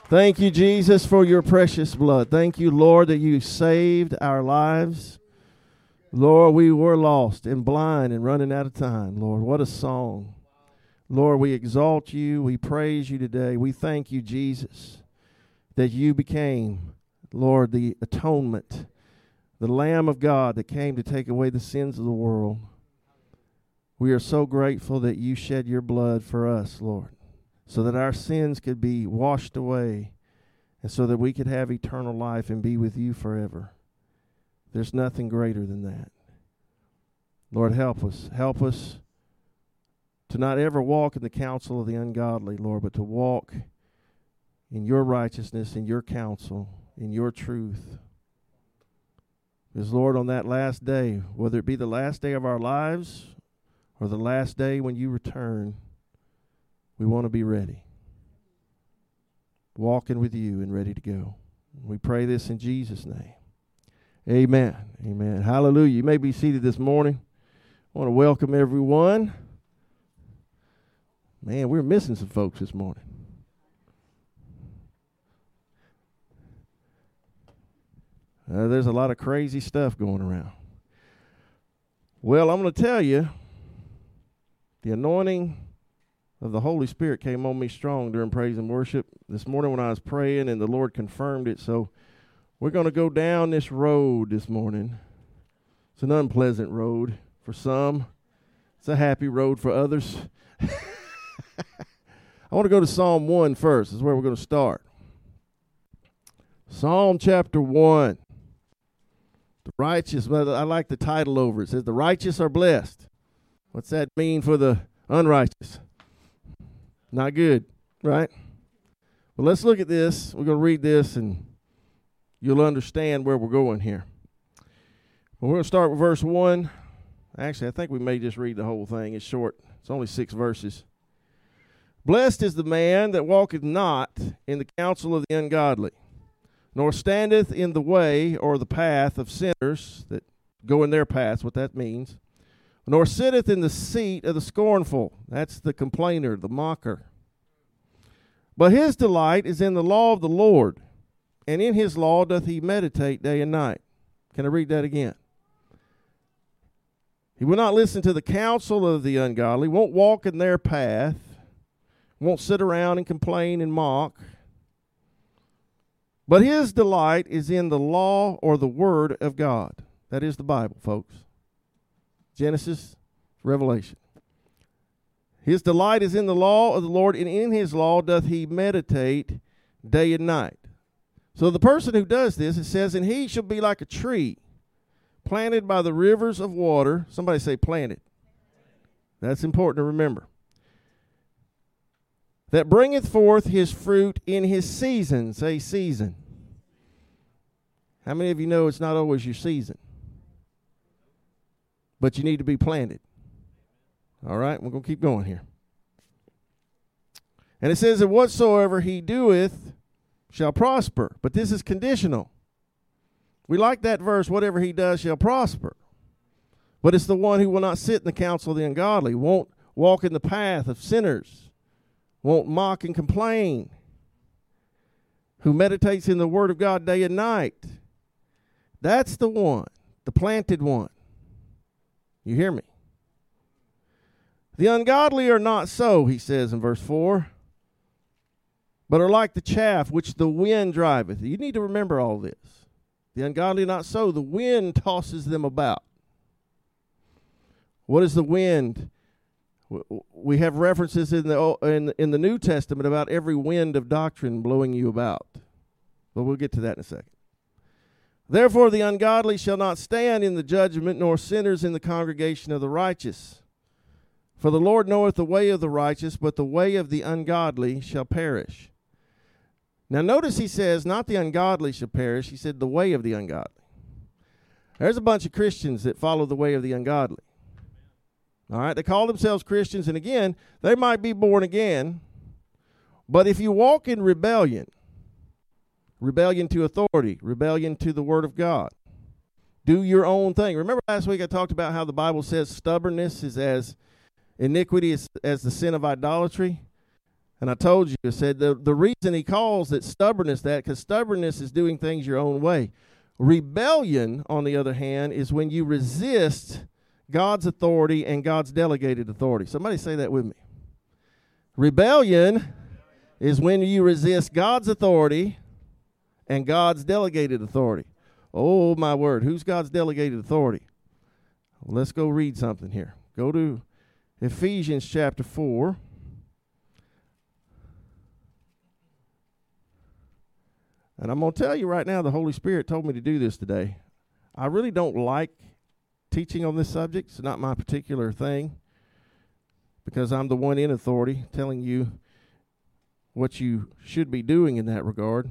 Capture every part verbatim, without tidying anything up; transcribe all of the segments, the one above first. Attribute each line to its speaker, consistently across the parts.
Speaker 1: Thank you, Jesus, for your precious blood. Thank you, Lord, that you saved our lives. Lord, we were lost and blind and running out of time. Lord, what a song. Lord, we exalt you. We praise you today. We thank you, Jesus, that you became, Lord, the atonement, the Lamb of God that came to take away the sins of the world. We are so grateful that you shed your blood for us, Lord, so that our sins could be washed away and so that we could have eternal life and be with you forever. There's nothing greater than that. Lord, help us. Help us to not ever walk in the counsel of the ungodly, Lord, but to walk in your righteousness, in your counsel, in your truth. Because, Lord, on that last day, whether it be the last day of our lives or the last day when you return, we want to be ready, walking with you and ready to go. We pray this in Jesus' name. Amen. Amen. Hallelujah. You may be seated this morning. I want to welcome everyone. Man, we're missing some folks this morning. Uh, there's a lot of crazy stuff going around. Well, I'm going to tell you, the anointing of the Holy Spirit came on me strong during praise and worship this morning when I was praying, and the Lord confirmed it. So we're going to go down this road this morning. It's an unpleasant road for some. It's a happy road for others. I want to go to Psalm one first. This is where we're going to start. Psalm chapter one. The righteous, well, I like the title over it. It says, the righteous are blessed. What's that mean for the unrighteous? Not good, right? Well, let's look at this. We're going to read this, and you'll understand where we're going here. Well, we're going to start with verse one. Actually, I think we may just read the whole thing. It's short. It's only six verses. Blessed is the man that walketh not in the counsel of the ungodly, nor standeth in the way or the path of sinners that go in their paths, what that means, nor sitteth in the seat of the scornful. That's the complainer, the mocker. But his delight is in the law of the Lord, and in his law doth he meditate day and night. Can I read that again? He will not listen to the counsel of the ungodly, won't walk in their path, won't sit around and complain and mock. But his delight is in the law or the word of God. That is the Bible, folks. Genesis, Revelation. His delight is in the law of the Lord, and in his law doth he meditate day and night. So the person who does this, it says, and he shall be like a tree planted by the rivers of water. Somebody say planted. That's important to remember. That bringeth forth his fruit in his season. Say season. How many of you know it's not always your season? But you need to be planted. All right, we're going to keep going here. And it says that whatsoever he doeth shall prosper. But this is conditional. We like that verse, whatever he does shall prosper. But it's the one who will not sit in the counsel of the ungodly, won't walk in the path of sinners, won't mock and complain, who meditates in the word of God day and night. That's the one, the planted one. You hear me? The ungodly are not so, he says in verse four, but are like the chaff which the wind driveth. You need to remember all this. The ungodly are not so. The wind tosses them about. What is the wind? We have references in the in, in the New Testament about every wind of doctrine blowing you about. But we'll get to that in a second. Therefore the ungodly shall not stand in the judgment, nor sinners in the congregation of the righteous. For the Lord knoweth the way of the righteous, but the way of the ungodly shall perish. Now notice he says, not the ungodly shall perish. He said the way of the ungodly. There's a bunch of Christians that follow the way of the ungodly. All right, they call themselves Christians, and again, they might be born again, but if you walk in rebellion, rebellion to authority, rebellion to the word of God, do your own thing. Remember last week I talked about how the Bible says stubbornness is as iniquity as, as the sin of idolatry? And I told you, I said the, the reason he calls it stubbornness that, because stubbornness is doing things your own way. Rebellion, on the other hand, is when you resist God's authority and God's delegated authority. Somebody say that with me. Rebellion is when you resist God's authority and God's delegated authority. Oh, my word. Who's God's delegated authority? Well, let's go read something here. Go to Ephesians chapter four. And I'm going to tell you right now, the Holy Spirit told me to do this today. I really don't like teaching on this subject. It's not my particular thing, because I'm the one in authority telling you what you should be doing in that regard.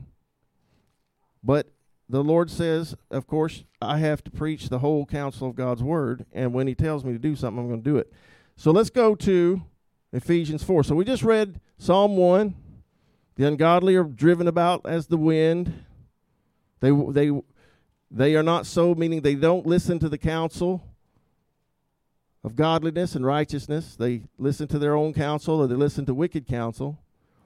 Speaker 1: But the Lord says, of course, I have to preach the whole counsel of God's word, and when he tells me to do something, I'm going to do it. So let's go to Ephesians four. So we just read Psalm one. The ungodly are driven about as the wind. They they they are not so, meaning they don't listen to the counsel of godliness and righteousness. They listen to their own counsel, or they listen to wicked counsel.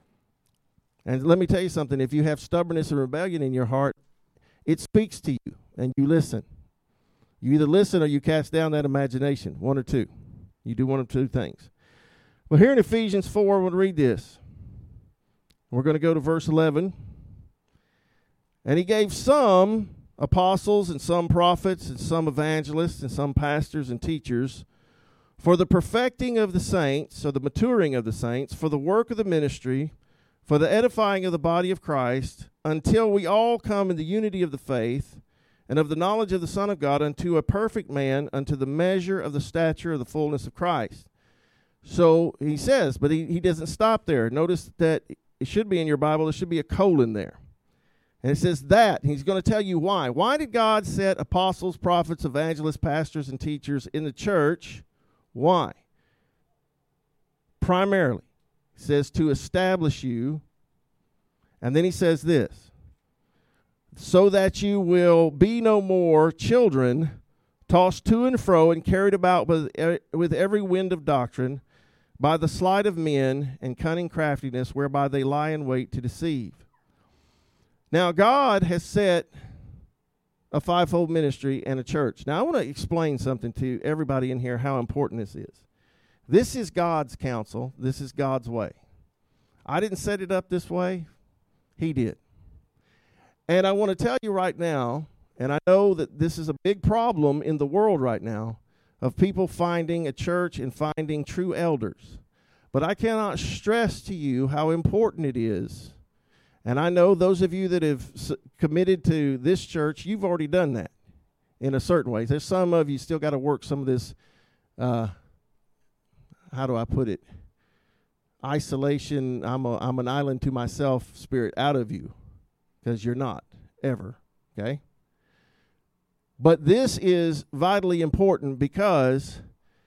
Speaker 1: And let me tell you something. If you have stubbornness and rebellion in your heart, it speaks to you, and you listen. You either listen or you cast down that imagination, one or two. You do one of two things. Well, here in Ephesians four, we'll read this. We're going to go to verse eleven. And he gave some apostles and some prophets and some evangelists and some pastors and teachers for the perfecting of the saints, or the maturing of the saints, for the work of the ministry, for the edifying of the body of Christ, until we all come in the unity of the faith and of the knowledge of the Son of God, unto a perfect man, unto the measure of the stature of the fullness of Christ. So he says, but he, he doesn't stop there. Notice that it should be in your Bible, there should be a colon there. And it says that. He's going to tell you why. Why did God set apostles, prophets, evangelists, pastors, and teachers in the church? Why? Primarily, he says to establish you. And then he says this, so that you will be no more children, tossed to and fro and carried about with, with every wind of doctrine, by the sleight of men and cunning craftiness, whereby they lie in wait to deceive. Now, God has set a fivefold ministry and a church. Now, I want to explain something to everybody in here, how important this is. This is God's counsel. This is God's way. I didn't set it up this way. He did. And I want to tell you right now, and I know that this is a big problem in the world right now, of people finding a church and finding true elders. But I cannot stress to you how important it is. And I know those of you that have s- committed to this church, you've already done that in a certain way. There's some of you still got to work some of this, uh, how do I put it, isolation, I'm, a, I'm an island to myself spirit out of you, because you're not, ever, okay? But this is vitally important, because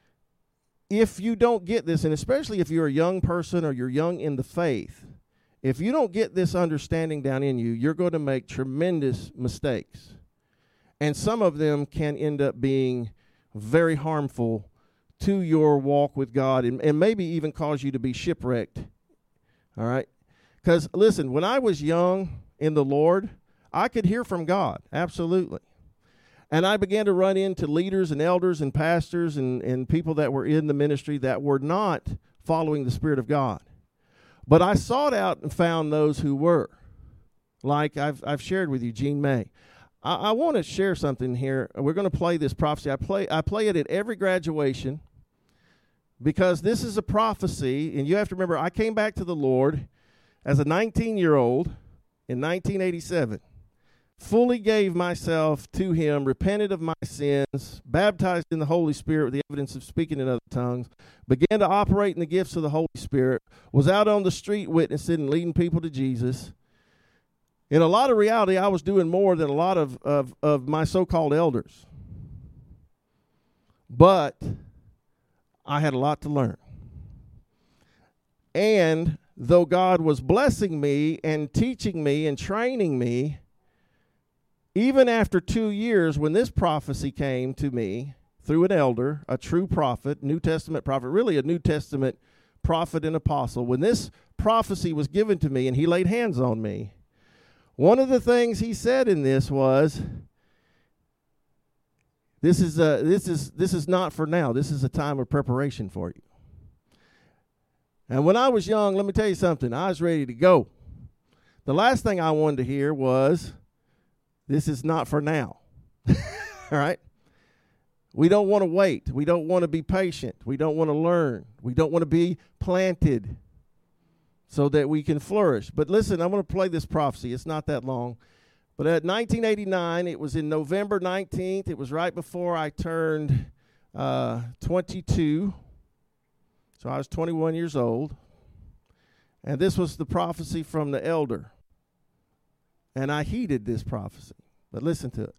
Speaker 1: if you don't get this, and especially if you're a young person or you're young in the faith, if you don't get this understanding down in you, you're going to make tremendous mistakes. And some of them can end up being very harmful to your walk with God, and, and maybe even cause you to be shipwrecked. All right? Because, listen, when I was young in the Lord, I could hear from God, absolutely. And I began to run into leaders and elders and pastors and, and people that were in the ministry that were not following the Spirit of God. But I sought out and found those who were. Like I've I've shared with you, Gene May. I, I want to share something here. We're going to play this prophecy. I play I play it at every graduation, because this is a prophecy, and you have to remember, I came back to the Lord as a nineteen-year-old in nineteen eighty-seven. Fully gave myself to him, repented of my sins, baptized in the Holy Spirit with the evidence of speaking in other tongues, began to operate in the gifts of the Holy Spirit, was out on the street witnessing and leading people to Jesus. In a lot of reality, I was doing more than a lot of, of, of my so-called elders. But I had a lot to learn. And though God was blessing me and teaching me and training me, even after two years, when this prophecy came to me through an elder, a true prophet, New Testament prophet, really a New Testament prophet and apostle, when this prophecy was given to me and he laid hands on me, one of the things he said in this was, this is uh, this is this is not for now. This is a time of preparation for you. And when I was young, let me tell you something, I was ready to go. The last thing I wanted to hear was, this is not for now. All right? We don't want to wait. We don't want to be patient. We don't want to learn. We don't want to be planted so that we can flourish. But listen, I'm going to play this prophecy. It's not that long. But at nineteen eighty-nine, it was in November nineteenth. It was right before I turned uh, twenty-two. So I was twenty-one years old. And this was the prophecy from the elder. And I heeded this prophecy. But listen to it.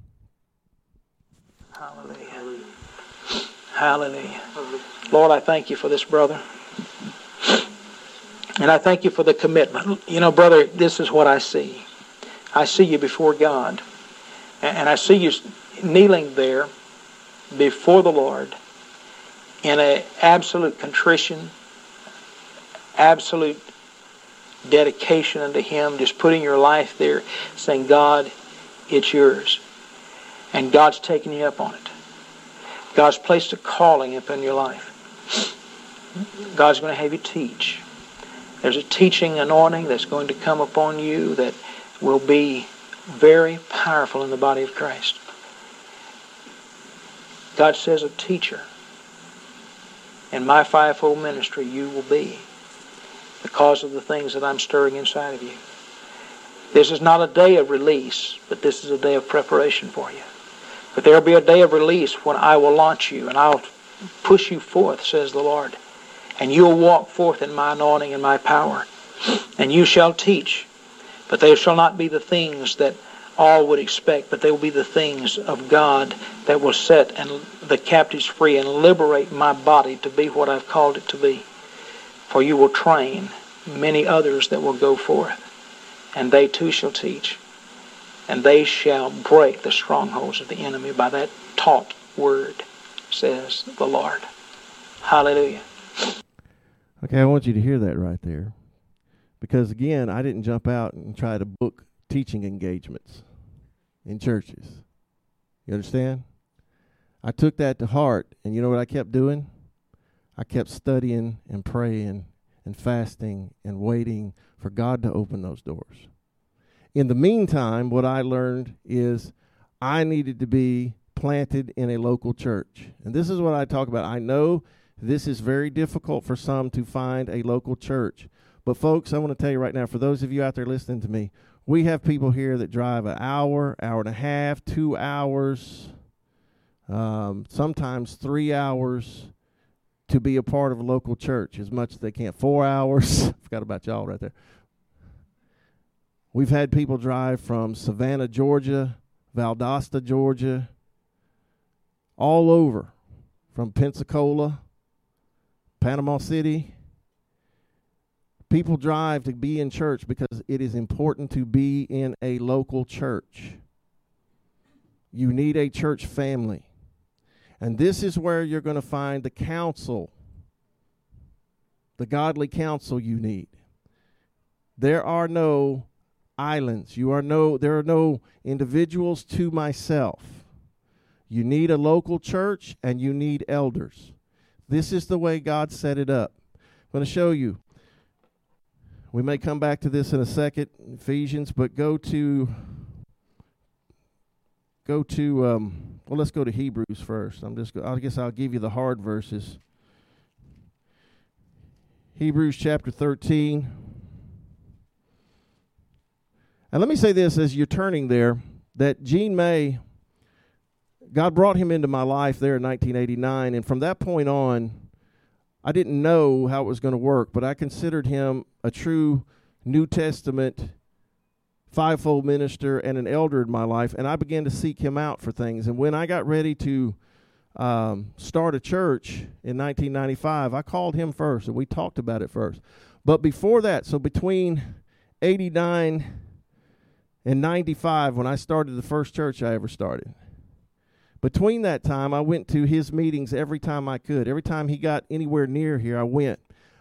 Speaker 2: Hallelujah. Hallelujah. Lord, I thank you for this brother. And I thank you for the commitment. You know, brother, this is what I see. I see you before God. And I see you kneeling there before the Lord in an absolute contrition, absolute dedication unto Him, just putting your life there, saying, God, it's yours. And God's taken you up on it. God's placed a calling upon your life. God's going to have you teach. There's a teaching anointing that's going to come upon you that will be very powerful in the body of Christ. God says, a teacher. In my fivefold ministry you will be, because of the things that I'm stirring inside of you. This is not a day of release, but this is a day of preparation for you. But there will be a day of release when I will launch you and I'll push you forth, says the Lord. And you'll walk forth in my anointing and my power. And you shall teach. But they shall not be the things that all would expect, but they will be the things of God that will set and the captives free and liberate my body to be what I've called it to be. For you will train many others that will go forth, and they too shall teach, and they shall break the strongholds of the enemy by that taught word, says the Lord. Hallelujah.
Speaker 1: Okay, I want you to hear that right there. Because again, I didn't jump out and try to book teaching engagements in churches. You understand? I took that to heart, and you know what I kept doing? I kept studying and praying and fasting and waiting for God to open those doors. In the meantime, what I learned is I needed to be planted in a local church. And this is what I talk about. I know this is very difficult for some to find a local church. But folks, I want to tell you right now, for those of you out there listening to me, we have people here that drive an hour, hour and a half, two hours, um, sometimes three hours to be a part of a local church, as much as they can. Four hours. Forgot about y'all right there. We've had people drive from Savannah, Georgia, Valdosta, Georgia, all over, from Pensacola, Panama City. People drive to be in church because it is important to be in a local church. You need a church family. And this is where you're going to find the counsel, the godly counsel you need. There are no islands. You are no, there are no individuals to myself. You need a local church and you need elders. This is the way God set it up. I'm going to show you. We may come back to this in a second, Ephesians, but go to, go to, um, well, let's go to Hebrews first. I'm just, I guess I'll give you the hard verses. Hebrews chapter thirteen. And let me say this as you're turning there, that Gene May, God brought him into my life there in nineteen eighty-nine, and from that point on, I didn't know how it was going to work, but I considered him a true New Testament fivefold minister and an elder in my life, and I began to seek him out for things. And when I got ready to um, start a church in nineteen ninety-five, I called him first, and we talked about it first. But before that, so between eighty-nine and ninety-five, when I started the first church I ever started, between that time, I went to his meetings every time I could. Every time he got anywhere near here, I went.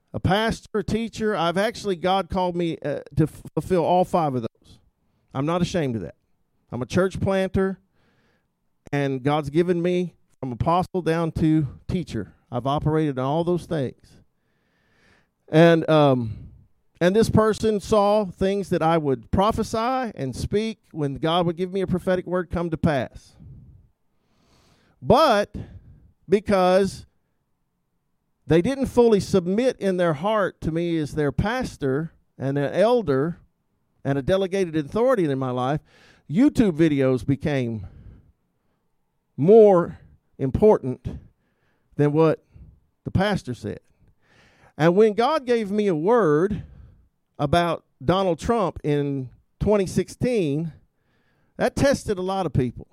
Speaker 1: a pastor, a teacher. I've actually, God called me uh, to fulfill all five of those. I'm not ashamed of that. I'm a church planter, and God's given me from apostle down to teacher. I've operated in all those things. And um, and this person saw things that I would prophesy and speak when God would give me a prophetic word come to pass. But because they didn't fully submit in their heart to me as their pastor and an elder and a delegated authority in my life, YouTube videos became more important than what the pastor said. And when God gave me a word about Donald Trump in twenty sixteen, that tested a lot of people.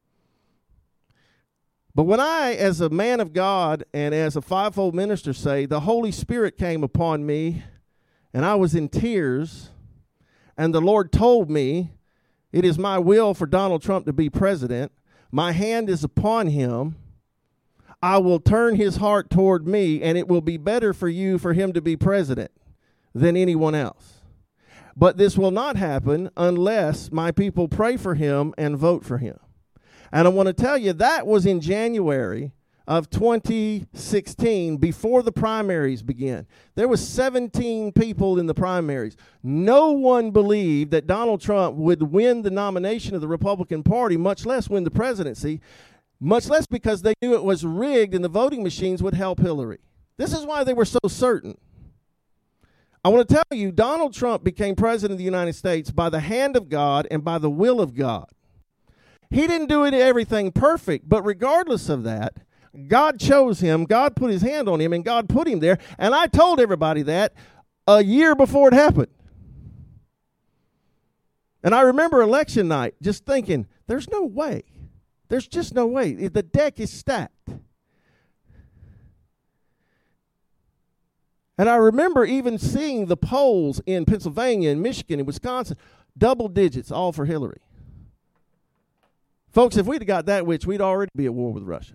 Speaker 1: But when I, as a man of God and as a fivefold minister, say, the Holy Spirit came upon me and I was in tears, and the Lord told me, it is my will for Donald Trump to be president. My hand is upon him. I will turn his heart toward me, and it will be better for you for him to be president than anyone else. But this will not happen unless my people pray for him and vote for him. And I want to tell you, that was in January of twenty sixteen, before the primaries began. There was seventeen people in the primaries. No one believed that Donald Trump would win the nomination of the Republican Party, much less win the presidency, much less because they knew it was rigged and the voting machines would help Hillary. This is why they were so certain. I want to tell you, Donald Trump became president of the United States by the hand of God and by the will of God. He didn't do everything perfect, but regardless of that, God chose him, God put his hand on him, and God put him there. And I told everybody that a year before it happened. And I remember election night just thinking, there's no way. There's just no way. The deck is stacked. And I remember even seeing the polls in Pennsylvania and Michigan and Wisconsin, double digits, all for Hillary. Folks, if we'd have got that witch, we'd already be at war with Russia.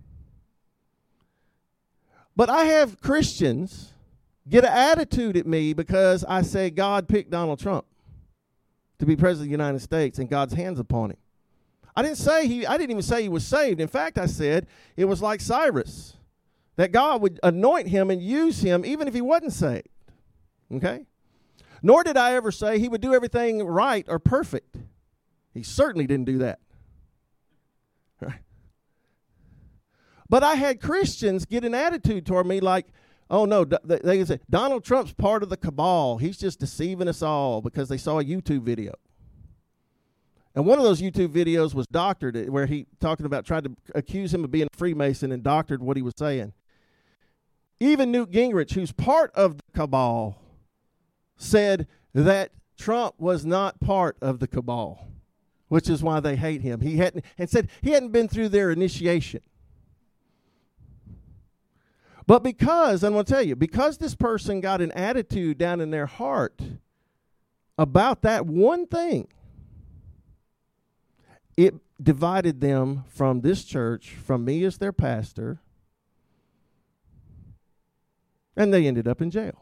Speaker 1: But I have Christians get an attitude at me because I say God picked Donald Trump to be president of the United States and God's hands upon him. I didn't say he, I didn't even say he was saved. In fact, I said it was like Cyrus, that God would anoint him and use him even if he wasn't saved. Okay? Nor did I ever say he would do everything right or perfect. He certainly didn't do that. Right? But I had Christians get an attitude toward me like, oh, no, they say, Donald Trump's part of the cabal. He's just deceiving us all because they saw a YouTube video. And one of those YouTube videos was doctored, where he talking about tried to accuse him of being a Freemason and doctored what he was saying. Even Newt Gingrich, who's part of the cabal, said that Trump was not part of the cabal, which is why they hate him. He hadn't, and said he hadn't been through their initiation. But because, I'm going to tell you, because this person got an attitude down in their heart about that one thing, it divided them from this church, from me as their pastor, and they ended up in jail.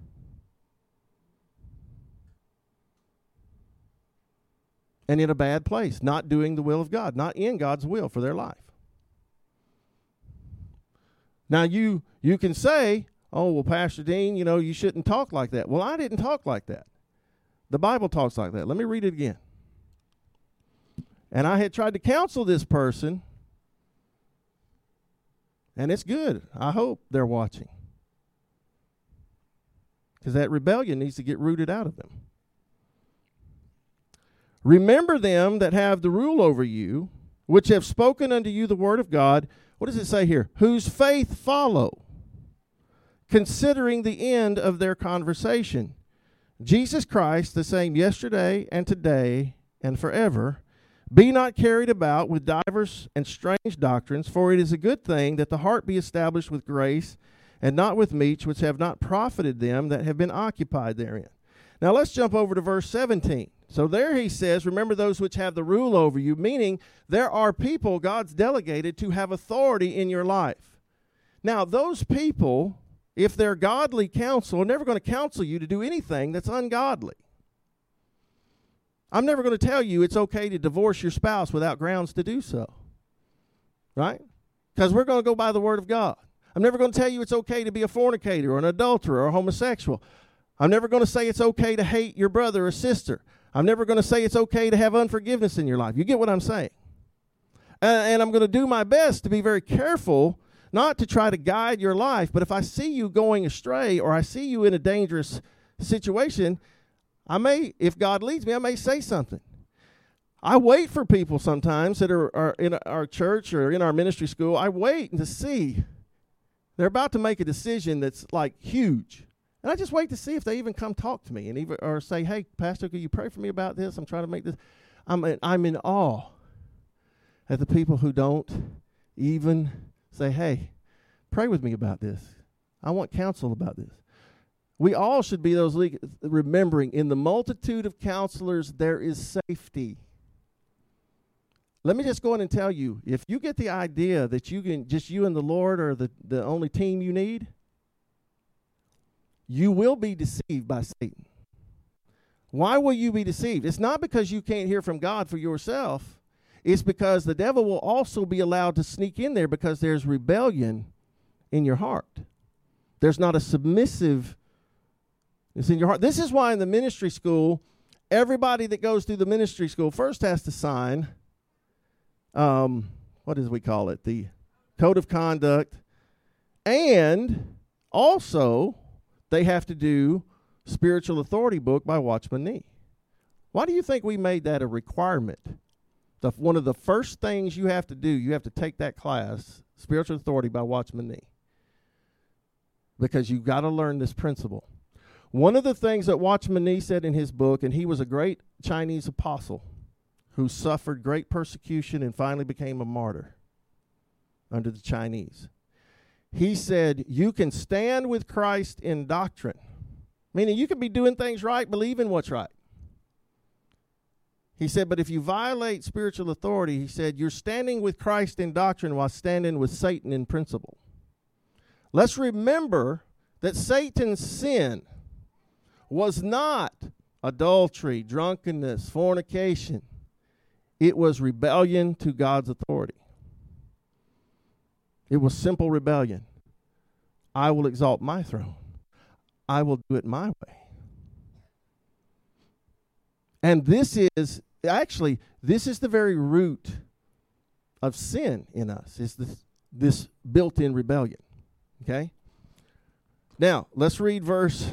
Speaker 1: And in a bad place, not doing the will of God, not in God's will for their life. Now, you you can say, oh, well, Pastor Dean, you know, you shouldn't talk like that. Well, I didn't talk like that. The Bible talks like that. Let me read it again. And I had tried to counsel this person, and it's good. I hope they're watching. Because that rebellion needs to get rooted out of them. Remember them that have the rule over you, which have spoken unto you the word of God. What does it say here? Whose faith follow, considering the end of their conversation. Jesus Christ, the same yesterday and today and forever. Be not carried about with divers and strange doctrines, for it is a good thing that the heart be established with grace, and not with meats which have not profited them that have been occupied therein. Now let's jump over to verse seventeen. So there he says, remember those which have the rule over you, meaning there are people God's delegated to have authority in your life. Now those people, if they're godly counsel, are never going to counsel you to do anything that's ungodly. I'm never going to tell you it's okay to divorce your spouse without grounds to do so. Right? Because we're going to go by the Word of God. I'm never going to tell you it's okay to be a fornicator or an adulterer or a homosexual. I'm never going to say it's okay to hate your brother or sister. I'm never going to say it's okay to have unforgiveness in your life. You get what I'm saying? And, and I'm going to do my best to be very careful, not to try to guide your life, but if I see you going astray or I see you in a dangerous situation, I may, if God leads me, I may say something. I wait for people sometimes that are, are in our church or in our ministry school. I wait to see. They're about to make a decision that's like huge. And I just wait to see if they even come talk to me and even or say, hey, Pastor, could you pray for me about this? I'm trying to make this. I'm in, I'm in awe at the people who don't even say, hey, pray with me about this. I want counsel about this. We all should be those le- remembering in the multitude of counselors there is safety. Let me just go in and tell you, if you get the idea that you can, just you and the Lord are the, the only team you need, you will be deceived by Satan. Why will you be deceived? It's not because you can't hear from God for yourself. It's because the devil will also be allowed to sneak in there because there's rebellion in your heart. There's not a submissive, it's in your heart. This is why in the ministry school, everybody that goes through the ministry school first has to sign Um, what does we call it? The code of conduct. And also, they have to do Spiritual Authority book by Watchman Nee. Why do you think we made that a requirement? The, one of the first things you have to do, you have to take that class, Spiritual Authority by Watchman Nee. Because you've got to learn this principle. One of the things that Watchman Nee said in his book, and he was a great Chinese apostle who suffered great persecution and finally became a martyr under the Chinese. He said, you can stand with Christ in doctrine, meaning you can be doing things right, believing what's right. He said, but if you violate spiritual authority, he said, you're standing with Christ in doctrine while standing with Satan in principle. Let's remember that Satan's sin was not adultery, drunkenness, fornication. It was rebellion to God's authority. It was simple rebellion. I will exalt my throne. I will do it my way. And this is, actually, this is the very root of sin in us, is this, this built-in rebellion. Okay? Now, let's read verse,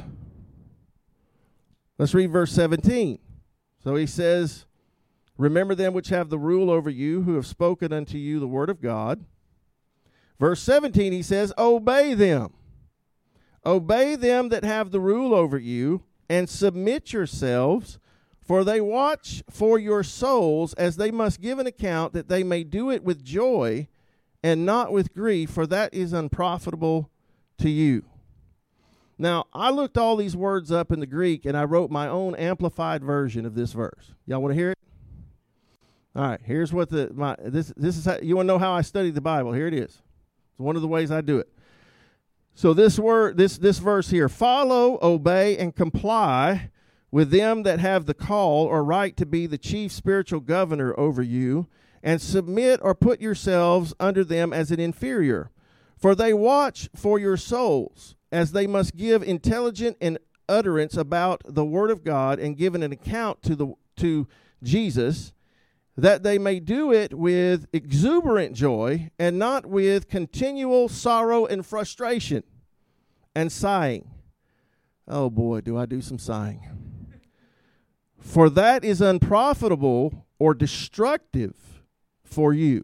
Speaker 1: let's read verse seventeen. So he says, remember them which have the rule over you, who have spoken unto you the word of God. Verse seventeen, he says, obey them. Obey them that have the rule over you, and submit yourselves, for they watch for your souls, as they must give an account, that they may do it with joy, and not with grief, for that is unprofitable to you. Now, I looked all these words up in the Greek, and I wrote my own amplified version of this verse. Y'all want to hear it? All right, here's what the, my, this, this is how, you want to know how I study the Bible? Here it is. It's one of the ways I do it. So this word, this, this verse here, follow, obey, and comply with them that have the call or right to be the chief spiritual governor over you, and submit or put yourselves under them as an inferior. For they watch for your souls, as they must give intelligent and utterance about the word of God, and give an account to the to Jesus, that they may do it with exuberant joy, and not with continual sorrow and frustration and sighing. Oh boy, do I do some sighing. For that is unprofitable or destructive for you.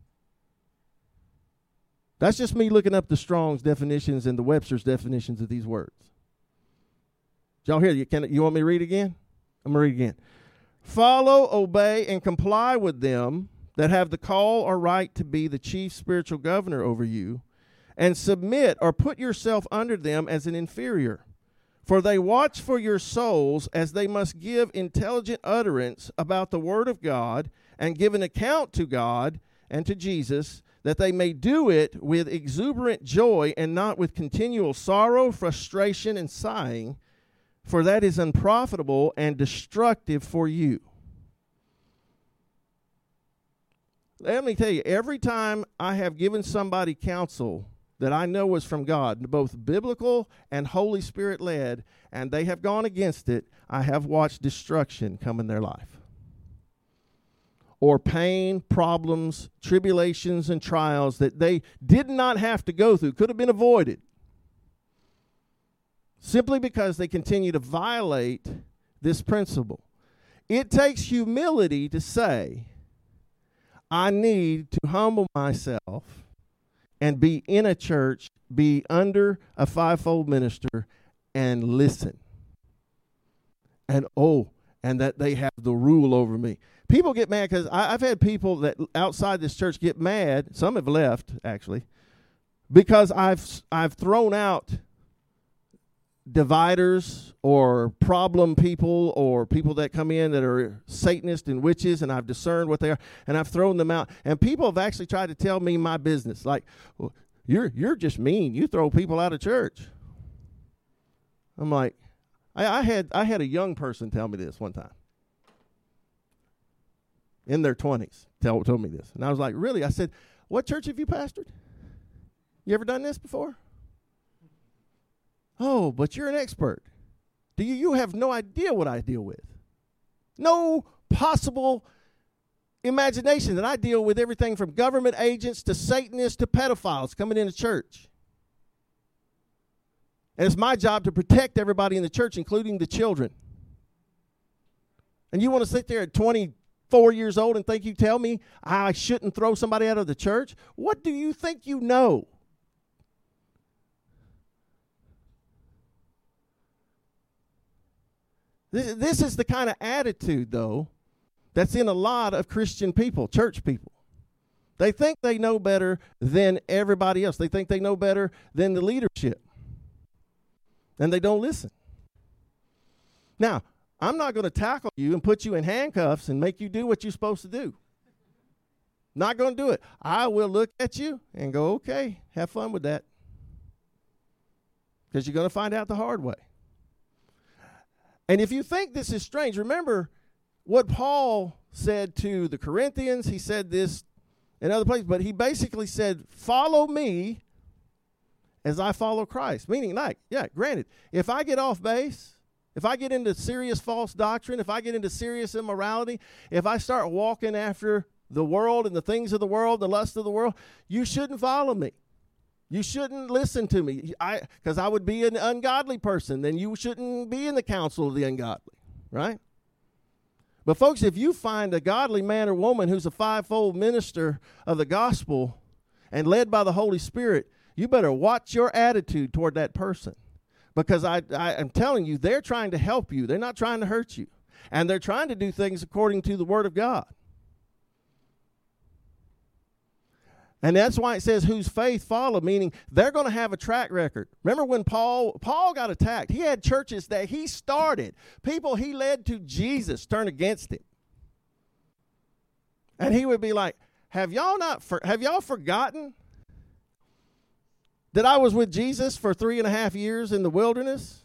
Speaker 1: That's just me looking up the Strong's definitions and the Webster's definitions of these words. Did y'all hear? You, can, you want me to read again? I'm going to read again. Follow, obey, and comply with them that have the call or right to be the chief spiritual governor over you, and submit or put yourself under them as an inferior. For they watch for your souls, as they must give intelligent utterance about the word of God, and give an account to God and to Jesus, that they may do it with exuberant joy and not with continual sorrow, frustration, and sighing, for that is unprofitable and destructive for you. Let me tell you, every time I have given somebody counsel that I know is from God, both biblical and Holy Spirit led, and they have gone against it, I have watched destruction come in their life. Or pain, problems, tribulations, and trials that they did not have to go through, could have been avoided, simply because they continue to violate this principle. It takes humility to say, I need to humble myself and be in a church, be under a fivefold minister, and listen. And oh, and that they have the rule over me. People get mad because I've had people that outside this church get mad. Some have left, actually, because I've I've thrown out dividers or problem people or people that come in that are Satanists and witches, and I've discerned what they are, and I've thrown them out. And people have actually tried to tell me my business, like, well, you're you're just mean. You throw people out of church. I'm like, I, I had I had a young person tell me this one time. In their twenties, tell, told me this. And I was like, really? I said, what church have you pastored? You ever done this before? Oh, but you're an expert. Do you? You have no idea what I deal with. No possible imagination that I deal with everything from government agents to Satanists to pedophiles coming into church. And it's my job to protect everybody in the church, including the children. And you want to sit there at twenty-four years old and think you tell me I shouldn't throw somebody out of the church? What do you think you know? This, this is the kind of attitude, though, that's in a lot of Christian people, church people. They think they know better than everybody else. They think they know better than the leadership. And they don't listen. Now, I'm not going to tackle you and put you in handcuffs and make you do what you're supposed to do. Not going to do it. I will look at you and go, okay, have fun with that. Because you're going to find out the hard way. And if you think this is strange, remember what Paul said to the Corinthians. He said this in other places, but he basically said, follow me as I follow Christ. Meaning, like, yeah, granted, if I get off base, if I get into serious false doctrine, if I get into serious immorality, if I start walking after the world and the things of the world, the lust of the world, you shouldn't follow me. You shouldn't listen to me, I because I would be an ungodly person. Then you shouldn't be in the council of the ungodly, right? But folks, if you find a godly man or woman who's a fivefold minister of the gospel and led by the Holy Spirit, you better watch your attitude toward that person. Because I, I am telling you, they're trying to help you. They're not trying to hurt you. And they're trying to do things according to the Word of God. And that's why it says, whose faith follow, meaning they're going to have a track record. Remember when Paul Paul got attacked? He had churches that he started. People he led to Jesus turn against him. And he would be like, have y'all not for, have y'all forgotten that I was with Jesus for three and a half years in the wilderness?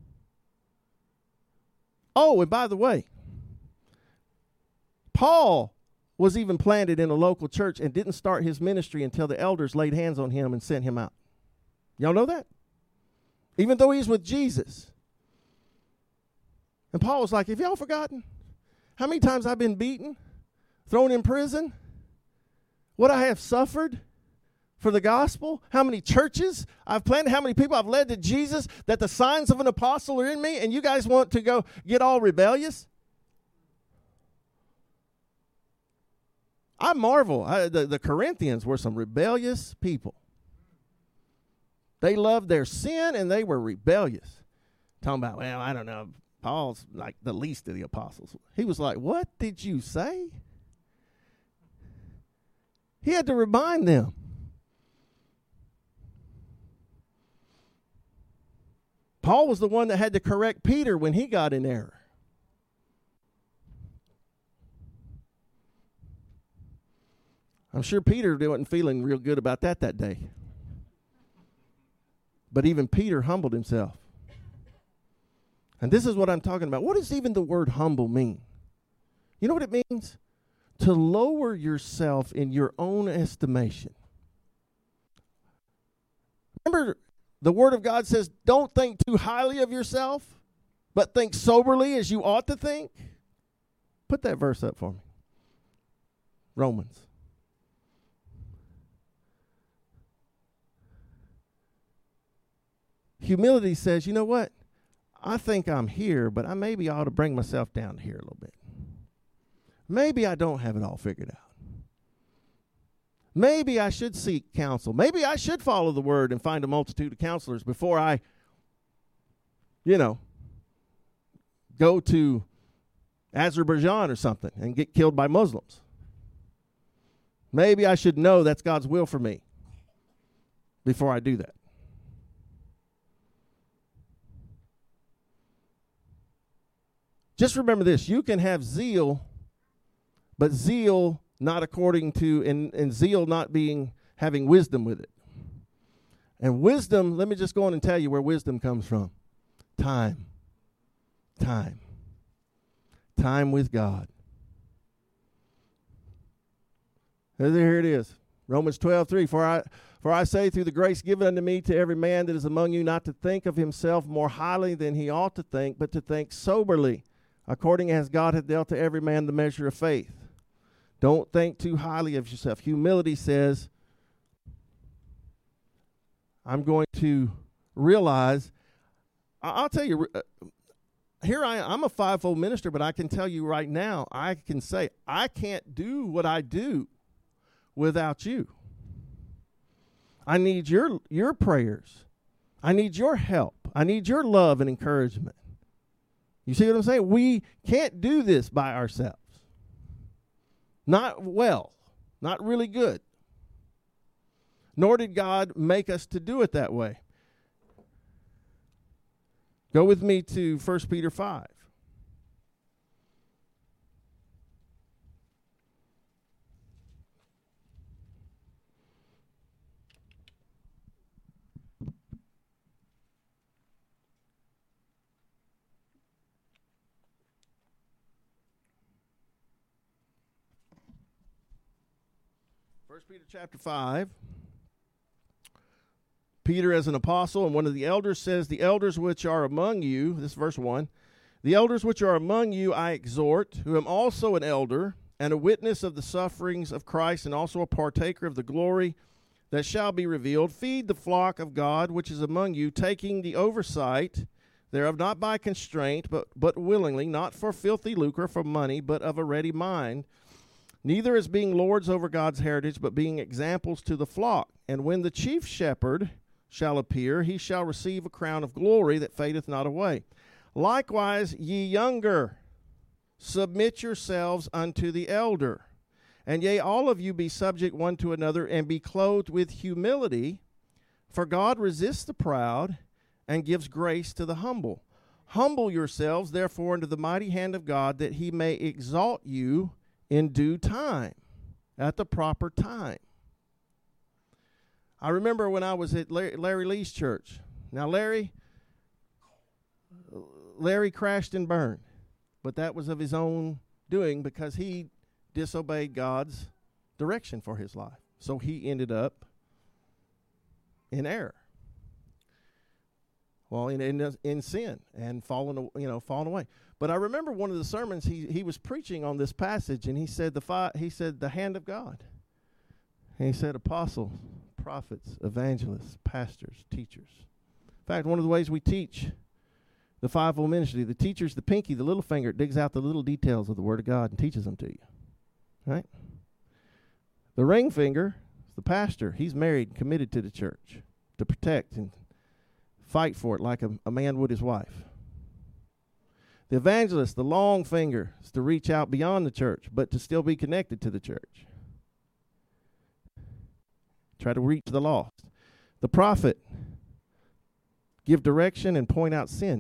Speaker 1: Oh, and by the way, Paul was even planted in a local church and didn't start his ministry until the elders laid hands on him and sent him out. Y'all know that? Even though he's with Jesus. And Paul was like, have y'all forgotten how many times I've been beaten, thrown in prison, what I have suffered for the gospel, how many churches I've planted, how many people I've led to Jesus, that the signs of an apostle are in me, and you guys want to go get all rebellious? I marvel. I, the, the Corinthians were some rebellious people. They loved their sin, and they were rebellious. Talking about, well, I don't know, Paul's like the least of the apostles. He was like, what did you say? He had to remind them. Paul was the one that had to correct Peter when he got in error. I'm sure Peter wasn't feeling real good about that that day. But even Peter humbled himself. And this is what I'm talking about. What does even the word humble mean? You know what it means? To lower yourself in your own estimation. Remember, the Word of God says, don't think too highly of yourself, but think soberly as you ought to think. Put that verse up for me. Romans. Humility says, you know what? I think I'm here, but I maybe ought to bring myself down here a little bit. Maybe I don't have it all figured out. Maybe I should seek counsel. Maybe I should follow the word and find a multitude of counselors before I, you know, go to Azerbaijan or something and get killed by Muslims. Maybe I should know that's God's will for me before I do that. Just remember this. You can have zeal, but zeal not according to, and, and zeal not being, having wisdom with it. And wisdom, let me just go on and tell you where wisdom comes from. Time. Time. Time with God. Here it is. Romans twelve three. For I, for I say through the grace given unto me to every man that is among you not to think of himself more highly than he ought to think, but to think soberly, according as God hath dealt to every man the measure of faith. Don't think too highly of yourself. Humility says, I'm going to realize, I'll tell you, uh, here I am, I'm a fivefold minister, but I can tell you right now, I can say, I can't do what I do without you. I need your your prayers. I need your help. I need your love and encouragement. You see what I'm saying? We can't do this by ourselves. Not well, not really good. Nor did God make us to do it that way. Go with me to First Peter five. First Peter chapter five. Peter as an apostle and one of the elders says, the elders which are among you, this is verse one, the elders which are among you I exhort, who am also an elder and a witness of the sufferings of Christ and also a partaker of the glory that shall be revealed. Feed the flock of God which is among you, taking the oversight thereof, not by constraint, but, but willingly, not for filthy lucre, for money, but of a ready mind, neither as being lords over God's heritage, but being examples to the flock. And when the chief shepherd shall appear, he shall receive a crown of glory that fadeth not away. Likewise, ye younger, submit yourselves unto the elder. And yea, all of you be subject one to another, and be clothed with humility, for God resists the proud, and gives grace to the humble. Humble yourselves, therefore, under the mighty hand of God, that he may exalt you in due time, at the proper time. I remember when I was at Larry, Larry Lee's church. Now, Larry, Larry crashed and burned, but that was of his own doing because he disobeyed God's direction for his life. So he ended up in error. Well, in, in in sin and falling, you know, falling away. But I remember one of the sermons he he was preaching on this passage, and he said the fi- he said the hand of God. And he said apostles, prophets, evangelists, pastors, teachers. In fact, one of the ways we teach the fivefold ministry, the teacher's the pinky, the little finger, it digs out the little details of the Word of God and teaches them to you. Right? The ring finger is the pastor. He's married, committed to the church to protect and fight for it like a, a man would his wife. The evangelist, the long finger, is to reach out beyond the church, but to still be connected to the church. Try to reach the lost. The prophet, give direction and point out sin.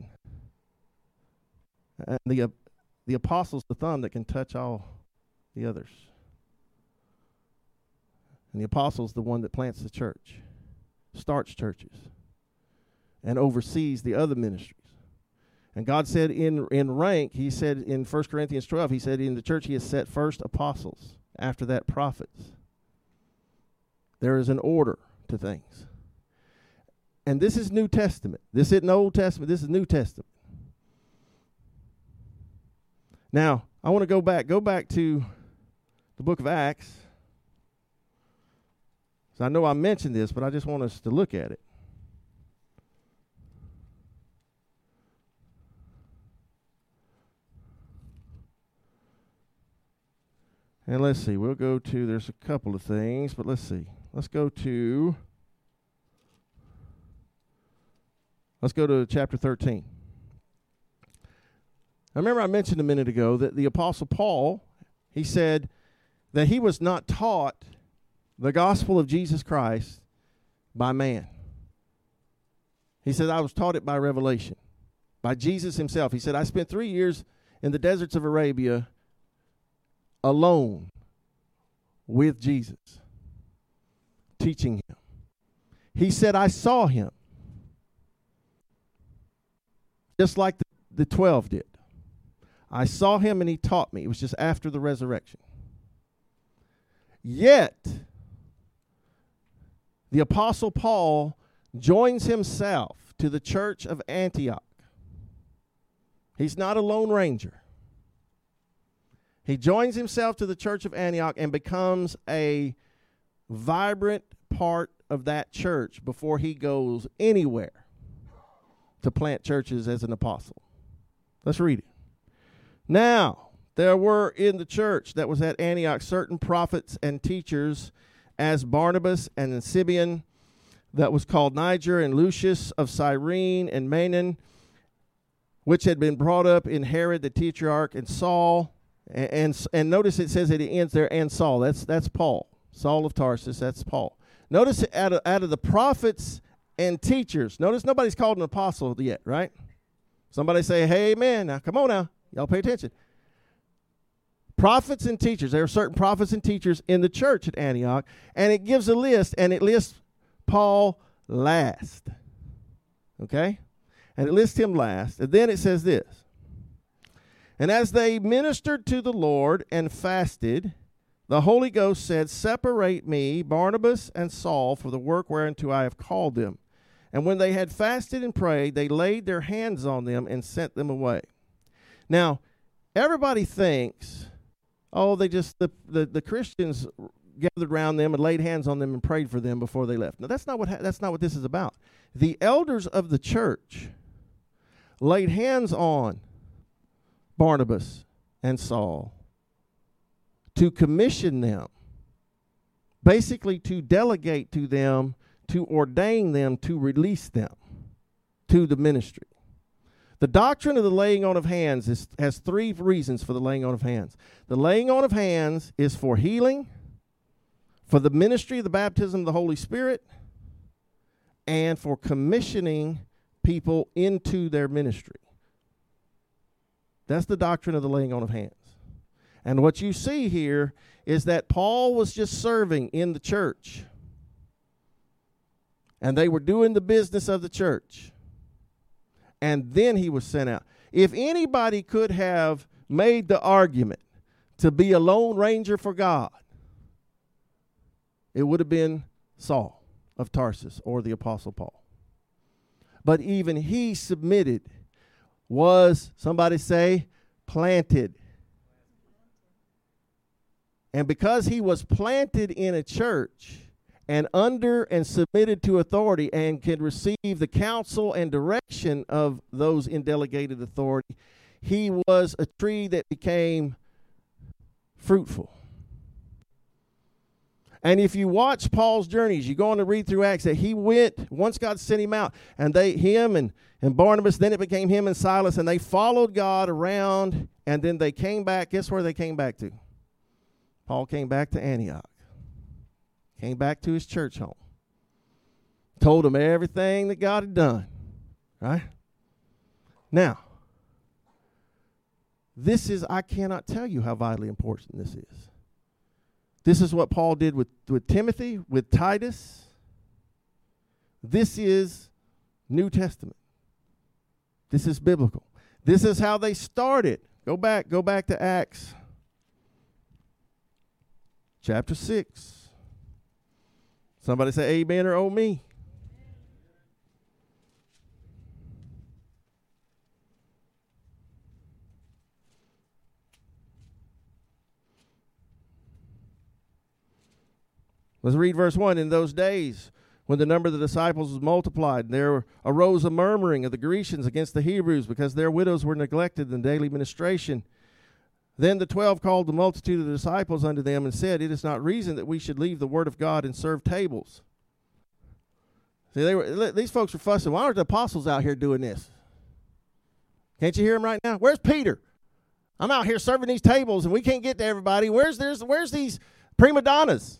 Speaker 1: And the uh, the apostle's the thumb that can touch all the others. And the apostle is the one that plants the church, starts churches, and oversees the other ministries. And God said in, in rank, he said in First Corinthians twelve, he said in the church he has set first apostles, after that prophets. There is an order to things. And this is New Testament. This isn't Old Testament. This is New Testament. Now, I want to go back. Go back to the book of Acts. So I know I mentioned this, but I just want us to look at it. And let's see. We'll go to, there's a couple of things, but let's see. Let's go to, let's go to chapter thirteen. I remember I mentioned a minute ago that the Apostle Paul, he said that he was not taught the gospel of Jesus Christ by man. He said, I was taught it by revelation, by Jesus himself. He said, I spent three years in the deserts of Arabia alone with Jesus, teaching him. He said, I saw him, just like the, the twelve did. I saw him and he taught me. It was just after the resurrection. Yet, the Apostle Paul joins himself to the church of Antioch. He's not a lone ranger. He joins himself to the church of Antioch and becomes a vibrant part of that church before he goes anywhere to plant churches as an apostle. Let's read it. Now, there were in the church that was at Antioch certain prophets and teachers, as Barnabas and Simeon, that was called Niger, and Lucius of Cyrene, and Manaen, which had been brought up in Herod the tetrarch, and Saul. And, and and notice it says that it ends there, and Saul. That's that's Paul. Saul of Tarsus, that's Paul. Notice out of, out of the prophets and teachers, notice nobody's called an apostle yet, right? Somebody say, hey, man, now come on now. Y'all pay attention. Prophets and teachers. There are certain prophets and teachers in the church at Antioch, and it gives a list, and it lists Paul last. Okay? And it lists him last. And then it says this. And as they ministered to the Lord and fasted, the Holy Ghost said, separate me, Barnabas and Saul, for the work whereunto I have called them. And when they had fasted and prayed, they laid their hands on them and sent them away. Now, everybody thinks, oh, they just, the, the, the Christians gathered around them and laid hands on them and prayed for them before they left. Now, that's not what ha- that's not what this is about. The elders of the church laid hands on Barnabas and Saul to commission them, basically to delegate to them, to ordain them, to release them to the ministry. The doctrine of the laying on of hands is, has three reasons for the laying on of hands. The laying on of hands is for healing, for the ministry of the baptism of the Holy Spirit, and for commissioning people into their ministry. That's the doctrine of the laying on of hands. And what you see here is that Paul was just serving in the church, and they were doing the business of the church. And then he was sent out. If anybody could have made the argument to be a lone ranger for God, it would have been Saul of Tarsus or the Apostle Paul. But even he submitted, was, somebody say, planted. And because he was planted in a church and under and submitted to authority and could receive the counsel and direction of those in delegated authority, he was a tree that became fruitful. And if you watch Paul's journeys, you go on to read through Acts, that he went, once God sent him out, and they, him and, and Barnabas, then it became him and Silas, and they followed God around, and then they came back. Guess where they came back to? Paul came back to Antioch. Came back to his church home. Told them everything that God had done. Right? Now, this is, I cannot tell you how vitally important this is. This is what Paul did with, with Timothy, with Titus. This is New Testament. This is biblical. This is how they started. Go back, go back to Acts chapter six. Somebody say amen or oh me. Let's read verse one. In those days, when the number of the disciples was multiplied, there arose a murmuring of the Grecians against the Hebrews, because their widows were neglected in daily ministration. Then the twelve called the multitude of the disciples unto them and said, It is not reason that we should leave the word of God and serve tables. See, they were, these folks were fussing. Why aren't the apostles out here doing this? Can't you hear them right now? Where's Peter? I'm out here serving these tables, and we can't get to everybody. Where's, there's, where's these prima donnas?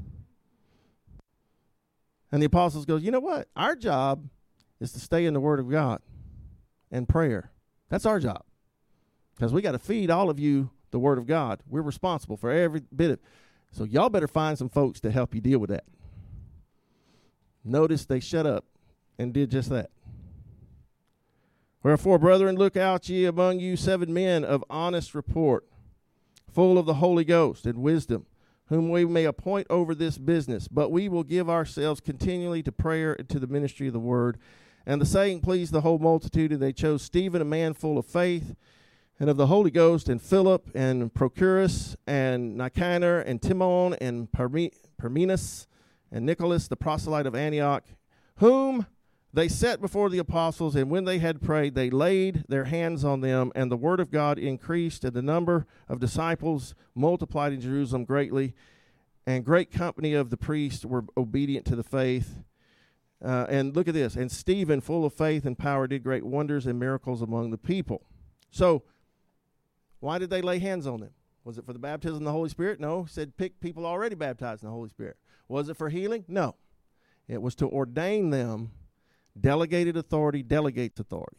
Speaker 1: And the apostles goes, you know what? Our job is to stay in the Word of God and prayer. That's our job. Because we got to feed all of you the Word of God. We're responsible for every bit of it. So y'all better find some folks to help you deal with that. Notice they shut up and did just that. Wherefore, brethren, look out ye among you seven men of honest report, full of the Holy Ghost and wisdom, whom we may appoint over this business. But we will give ourselves continually to prayer and to the ministry of the word. And the saying pleased the whole multitude, and they chose Stephen, a man full of faith and of the Holy Ghost, and Philip, and Prochorus, and Nicanor, and Timon, and Parmenas, and Nicholas, the proselyte of Antioch, whom they set before the apostles, and when they had prayed, they laid their hands on them, and the word of God increased, and the number of disciples multiplied in Jerusalem greatly, and great company of the priests were obedient to the faith. Uh, and look at this, and Stephen, full of faith and power, did great wonders and miracles among the people. So, why did they lay hands on them? Was it for the baptism of the Holy Spirit? No. It said pick people already baptized in the Holy Spirit. Was it for healing? No. It was to ordain them. Delegated authority delegates authority.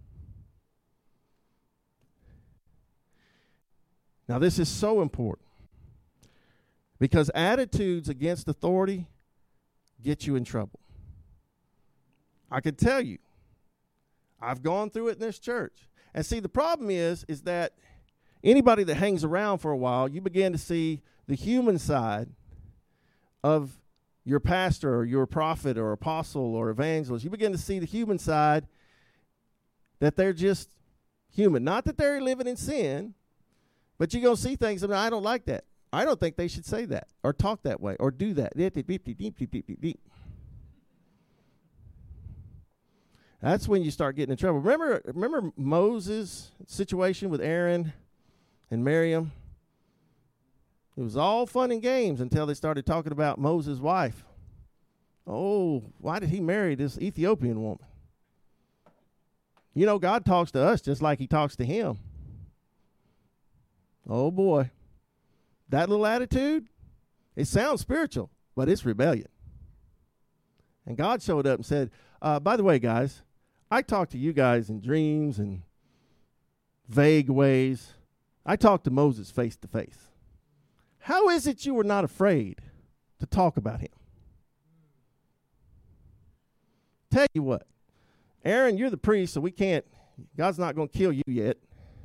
Speaker 1: Now, this is so important because attitudes against authority get you in trouble. I can tell you, I've gone through it in this church. And see, the problem is, is that anybody that hangs around for a while, you begin to see the human side of your pastor or your prophet or apostle or evangelist. You begin to see the human side, that they're just human. Not that they're living in sin, but you're going to see things, and I don't like that. I don't think they should say that or talk that way or do that. That's when you start getting in trouble. Remember, remember Moses' situation with Aaron and Miriam? It was all fun and games until they started talking about Moses' wife. Oh, why did he marry this Ethiopian woman? You know, God talks to us just like he talks to him. Oh, boy. That little attitude, it sounds spiritual, but it's rebellion. And God showed up and said, uh, by the way, guys, I talk to you guys in dreams and vague ways. I talked to Moses face to face. How is it you were not afraid to talk about him? Tell you what, Aaron, you're the priest, so we can't, God's not going to kill you yet.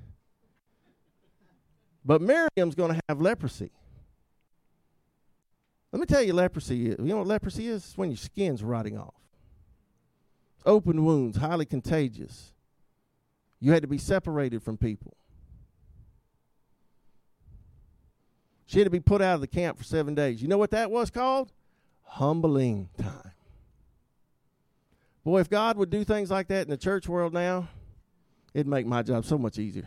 Speaker 1: But Miriam's going to have leprosy. Let me tell you leprosy is. You know what leprosy is? It's when your skin's rotting off. Open wounds, highly contagious. You had to be separated from people. She had to be put out of the camp for seven days. You know what that was called? Humbling time. Boy, if God would do things like that in the church world now, it'd make my job so much easier.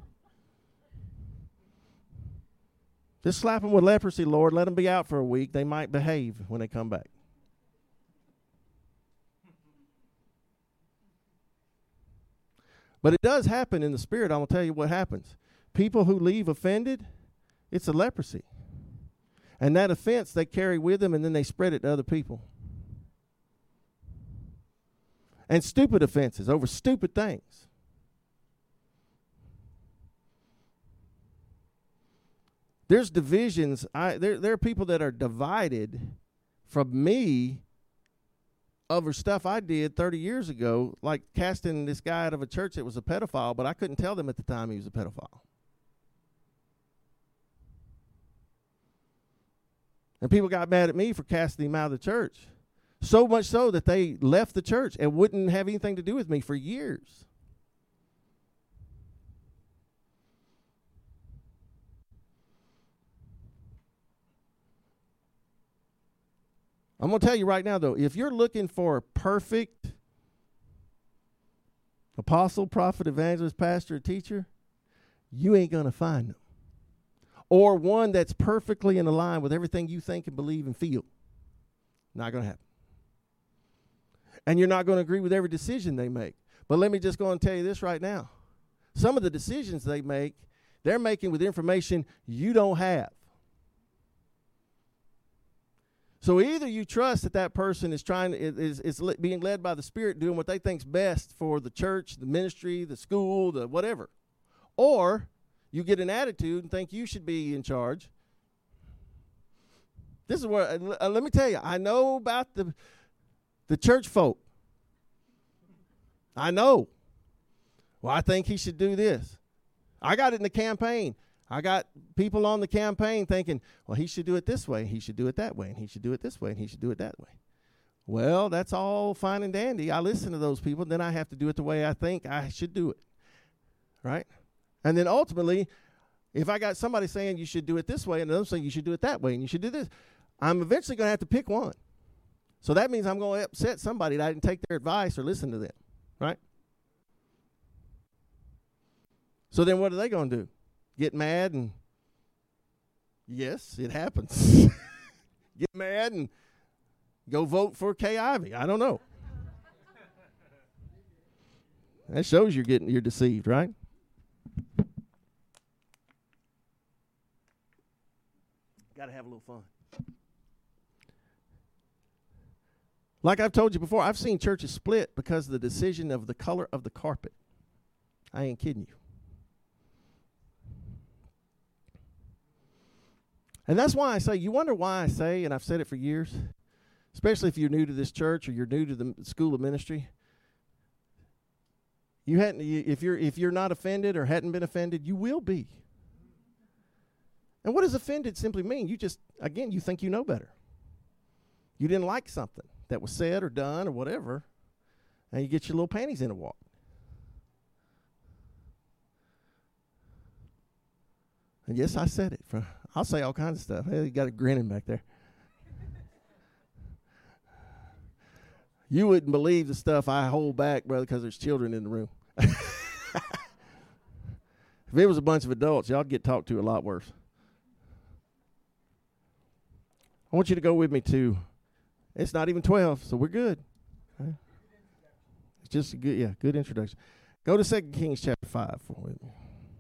Speaker 1: Just slap them with leprosy, Lord. Let them be out for a week. They might behave when they come back. But it does happen in the spirit. I'm going to tell you what happens. People who leave offended, it's a leprosy. And that offense they carry with them, and then they spread it to other people. And stupid offenses over stupid things. There's divisions. I there there are people that are divided from me over stuff I did thirty years ago, like casting this guy out of a church that was a pedophile, but I couldn't tell them at the time he was a pedophile. And people got mad at me for casting him out of the church. So much so that they left the church and wouldn't have anything to do with me for years. I'm going to tell you right now, though, if you're looking for a perfect apostle, prophet, evangelist, pastor, teacher, you ain't going to find them. Or one that's perfectly in line with everything you think and believe and feel. Not going to happen. And you're not going to agree with every decision they make. But let me just go and tell you this right now. Some of the decisions they make, they're making with information you don't have. So either you trust that that person is trying is is being led by the Spirit, doing what they think's best for the church, the ministry, the school, the whatever, or you get an attitude and think you should be in charge. This is where uh, let me tell you, I know about the the church folk. I know. Well, I think he should do this. I got it in the campaign. I got people on the campaign thinking, well, he should do it this way, he should do it that way, and he should do it this way, and he should do it that way. Well, that's all fine and dandy. I listen to those people, then I have to do it the way I think I should do it, right? And then ultimately, if I got somebody saying you should do it this way and another saying you should do it that way and you should do this, I'm eventually going to have to pick one. So that means I'm going to upset somebody that I didn't take their advice or listen to them, right? So then what are they going to do? Get mad and, yes, it happens. Get mad and go vote for Kay Ivey. I don't know. That shows you're getting you're deceived, right? Got to have a little fun. Like I've told you before, I've seen churches split because of the decision of the color of the carpet. I ain't kidding you. And that's why I say, you wonder why I say, and I've said it for years, especially if you're new to this church or you're new to the school of ministry. You hadn't, if you're if you're not offended or hadn't been offended, you will be. And what does offended simply mean? You just, again, you think you know better. You didn't like something that was said or done or whatever, and you get your little panties in a wad. And yes, I said it. For, I'll say all kinds of stuff. Hey, you got a grinning back there. You wouldn't believe the stuff I hold back, brother, because there's children in the room. If it was a bunch of adults, y'all get talked to a lot worse. I want you to go with me to, it's not even twelve, so we're good. Right? It's just a good, yeah, good introduction. Go to Second Kings chapter five for with me.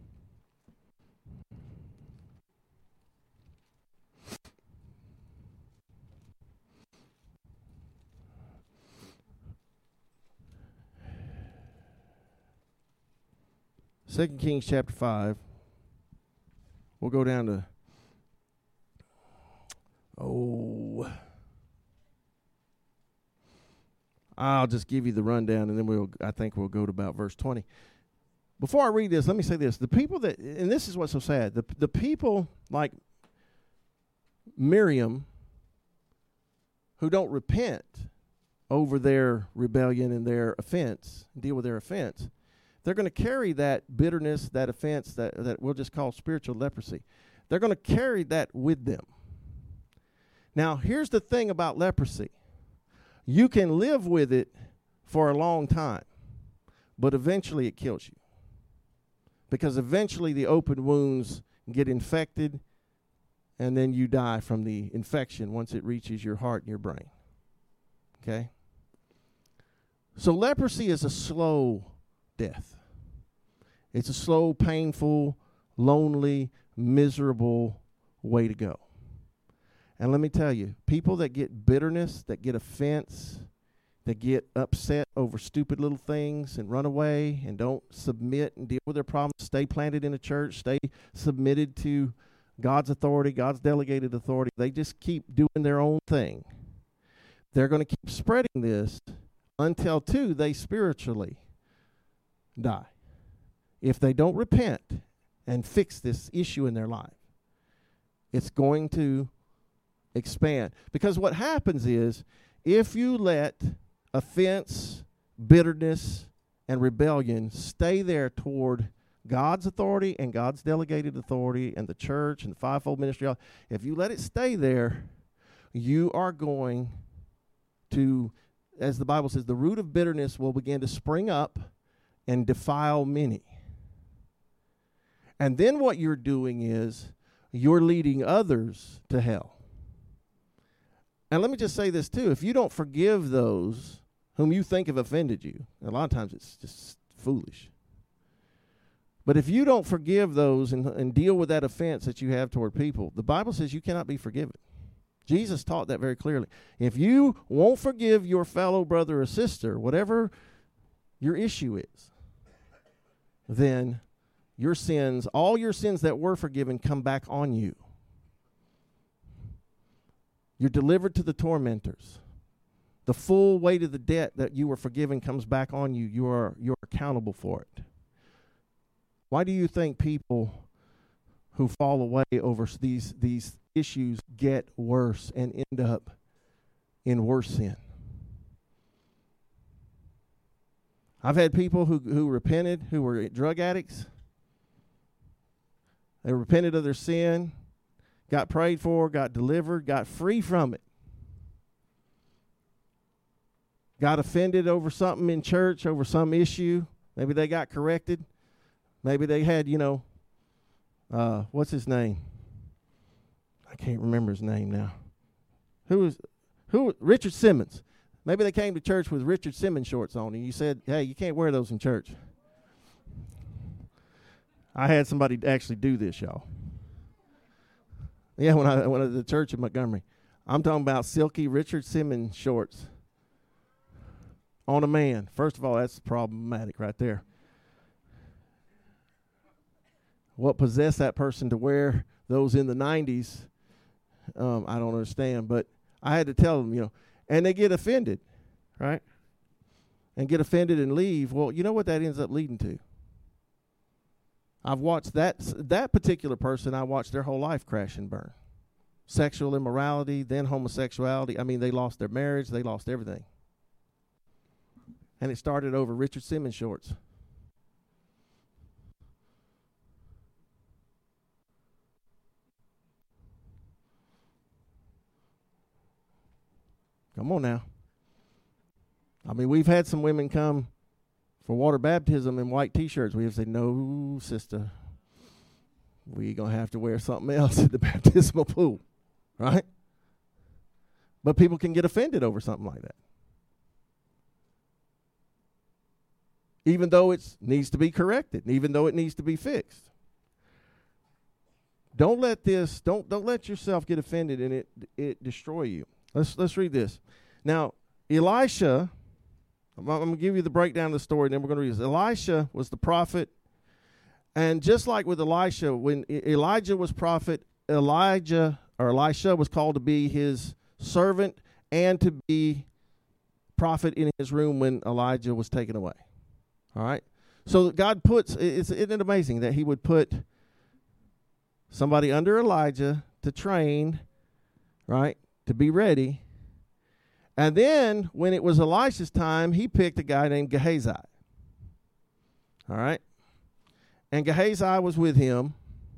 Speaker 1: Second Kings chapter five. We'll go down to, oh, I'll just give you the rundown, and then we'll. I think we'll go to about verse twenty. Before I read this, let me say this: the people that, and this is what's so sad, the the people like Miriam, who don't repent over their rebellion and their offense, deal with their offense. They're going to carry that bitterness, that offense, that, that we'll just call spiritual leprosy. They're going to carry that with them. Now, here's the thing about leprosy. You can live with it for a long time, but eventually it kills you. Because eventually the open wounds get infected, and then you die from the infection once it reaches your heart and your brain. Okay? So leprosy is a slow death. It's a slow, painful, lonely, miserable way to go. And let me tell you, people that get bitterness, that get offense, that get upset over stupid little things and run away and don't submit and deal with their problems, stay planted in a church, stay submitted to God's authority, God's delegated authority. They just keep doing their own thing. They're going to keep spreading this until, too, they spiritually die. If they don't repent and fix this issue in their life, it's going to expand. Because what happens is, if you let offense, bitterness, and rebellion stay there toward God's authority and God's delegated authority and the church and the fivefold ministry, if you let it stay there, you are going to, as the Bible says, the root of bitterness will begin to spring up and defile many. And then what you're doing is you're leading others to hell. And let me just say this too. If you don't forgive those whom you think have offended you, a lot of times it's just foolish. But if you don't forgive those and, and deal with that offense that you have toward people, the Bible says you cannot be forgiven. Jesus taught that very clearly. If you won't forgive your fellow brother or sister, whatever your issue is, then your sins, all your sins that were forgiven, come back on you. You're delivered to the tormentors. The full weight of the debt that you were forgiven comes back on you. You are you're accountable for it. Why do you think people who fall away over these these issues get worse and end up in worse sin? I've had people who, who repented, who were drug addicts. They repented of their sin, got prayed for, got delivered, got free from it. Got offended over something in church, over some issue. Maybe they got corrected. Maybe they had, you know, uh, what's his name? I can't remember his name now. Who was, who? Richard Simmons. Maybe they came to church with Richard Simmons shorts on, and you said, hey, you can't wear those in church. I had somebody actually do this, y'all. Yeah, when I went to the church in Montgomery. I'm talking about silky Richard Simmons shorts on a man. First of all, that's problematic right there. What possessed that person to wear those in the nineties, um, I don't understand. But I had to tell them, you know, and they get offended, right? And get offended and leave. Well, you know what that ends up leading to? I've watched that that particular person, I watched their whole life crash and burn. Sexual immorality, then homosexuality. I mean, they lost their marriage. They lost everything. And it started over Richard Simmons shorts. Come on now. I mean, we've had some women come for water baptism in white T-shirts. We have said, no, sister, we're going to have to wear something else at the baptismal pool, right? But people can get offended over something like that. Even though it needs to be corrected, even though it needs to be fixed. Don't let this, don't don't let yourself get offended and it it destroy you. Let's let's read this. Now, Elisha, I'm, I'm going to give you the breakdown of the story, and then we're going to read this. Elisha was the prophet, and just like with Elisha, when Elijah was prophet, Elijah or Elisha was called to be his servant and to be prophet in his room when Elijah was taken away. All right? So God puts, it's, isn't it amazing that he would put somebody under Elijah to train, right, to be ready. And then when it was Elisha's time, he picked a guy named Gehazi. All right? And Gehazi was with him.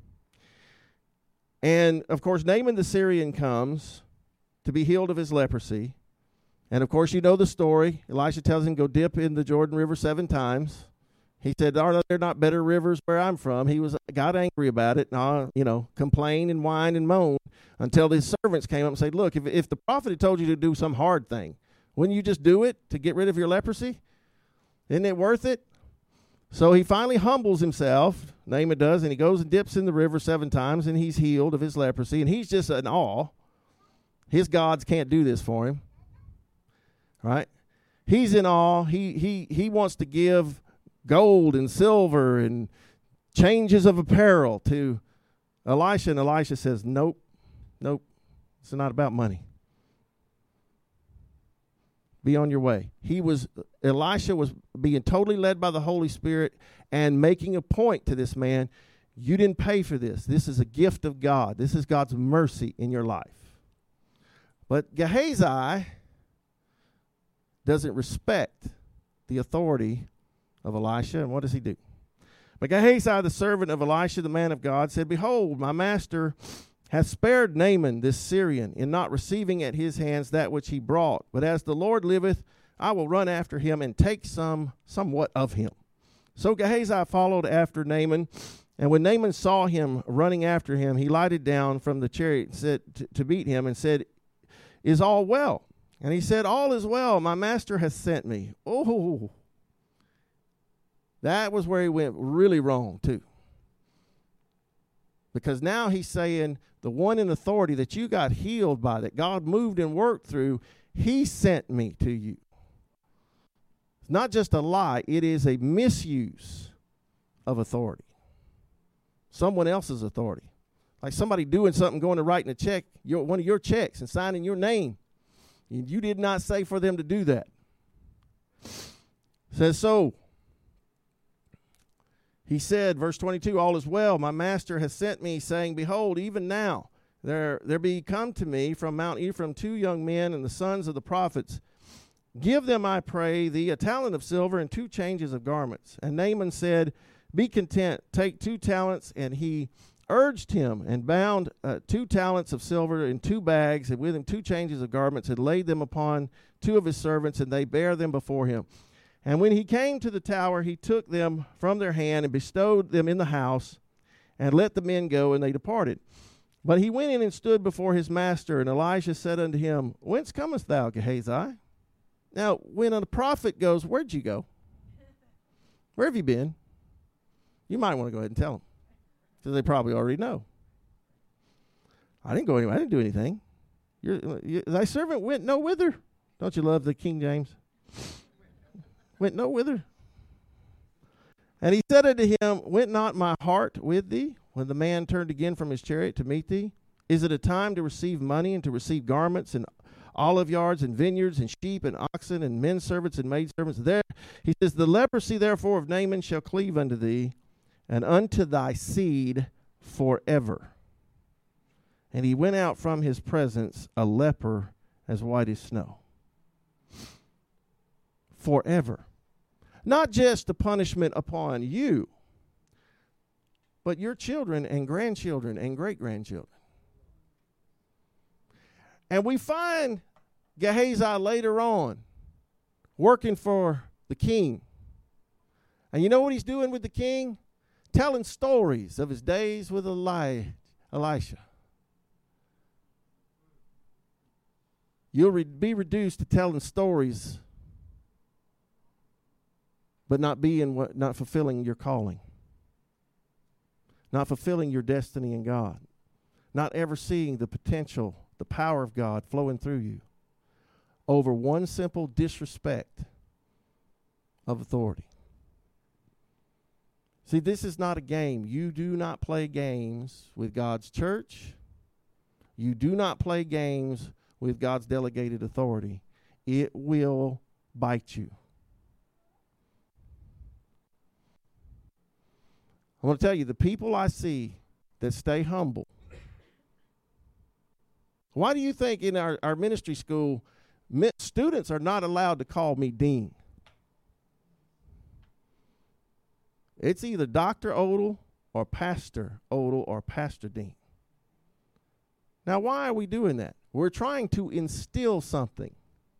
Speaker 1: And, of course, Naaman the Syrian comes to be healed of his leprosy. And, of course, you know the story. Elisha tells him, go dip in the Jordan River seven times. He said, are there not better rivers where I'm from? He was got angry about it, and, uh, you know, complained and whined and moaned until his servants came up and said, look, if, if the prophet had told you to do some hard thing, wouldn't you just do it to get rid of your leprosy? Isn't it worth it? So he finally humbles himself, Naaman does, and he goes and dips in the river seven times, and he's healed of his leprosy, and he's just in awe. His gods can't do this for him. Right? He's in awe. He he he wants to give gold and silver and changes of apparel to Elisha, and Elisha says, nope, nope, it's not about money. Be on your way. He was, Elisha was being totally led by the Holy Spirit and making a point to this man. You didn't pay for this. This is a gift of God. This is God's mercy in your life. But Gehazi doesn't respect the authority of Elisha. And what does he do? But Gehazi, the servant of Elisha, the man of God, said, behold, my master hath spared Naaman this Syrian in not receiving at his hands that which he brought. But as the Lord liveth, I will run after him and take some somewhat of him. So Gehazi followed after Naaman, and when Naaman saw him running after him, he lighted down from the chariot and said to, to meet him and said, is all well? And he said, all is well. My master hath sent me. Oh, that was where he went really wrong too. Because now he's saying the one in authority that you got healed by, that God moved and worked through, he sent me to you. It's not just a lie. It is a misuse of authority. Someone else's authority. Like somebody doing something, going to writing a check, your, one of your checks, and signing your name. You did not say for them to do that. It says so. He said, verse twenty-two, all is well. My master has sent me, saying, behold, even now there, there be come to me from Mount Ephraim two young men and the sons of the prophets. Give them, I pray thee, a talent of silver and two changes of garments. And Naaman said, be content, take two talents. And he urged him and bound uh, two talents of silver in two bags, and with him two changes of garments, and laid them upon two of his servants, and they bare them before him. And when he came to the tower, he took them from their hand and bestowed them in the house, and let the men go, and they departed. But he went in and stood before his master, and Elisha said unto him, whence comest thou, Gehazi? Now, when a prophet goes, where'd you go? Where have you been? You might want to go ahead and tell them, because they probably already know. I didn't go anywhere. I didn't do anything. Your, you, thy servant went no whither. Don't you love the King James? Went no whither. And he said unto him, went not my heart with thee when the man turned again from his chariot to meet thee? Is it a time to receive money and to receive garments and olive yards and vineyards and sheep and oxen and men servants and maid servants? There, he says, the leprosy therefore of Naaman shall cleave unto thee, and unto thy seed forever. And he went out from his presence a leper as white as snow. Forever. Not just a punishment upon you, but your children and grandchildren and great-grandchildren. And we find Gehazi later on working for the king. And you know what he's doing with the king? Telling stories of his days with Eli- Elisha. You'll re- be reduced to telling stories, but not being what, not fulfilling your calling, not fulfilling your destiny in God, not ever seeing the potential, the power of God flowing through you over one simple disrespect of authority. See, this is not a game. You do not play games with God's church. You do not play games with God's delegated authority. It will bite you. I want to tell you, the people I see that stay humble. Why do you think in our, our ministry school, mi- students are not allowed to call me dean? It's either Doctor Odell or Pastor Odell or Pastor Dean. Now, why are we doing that? We're trying to instill something.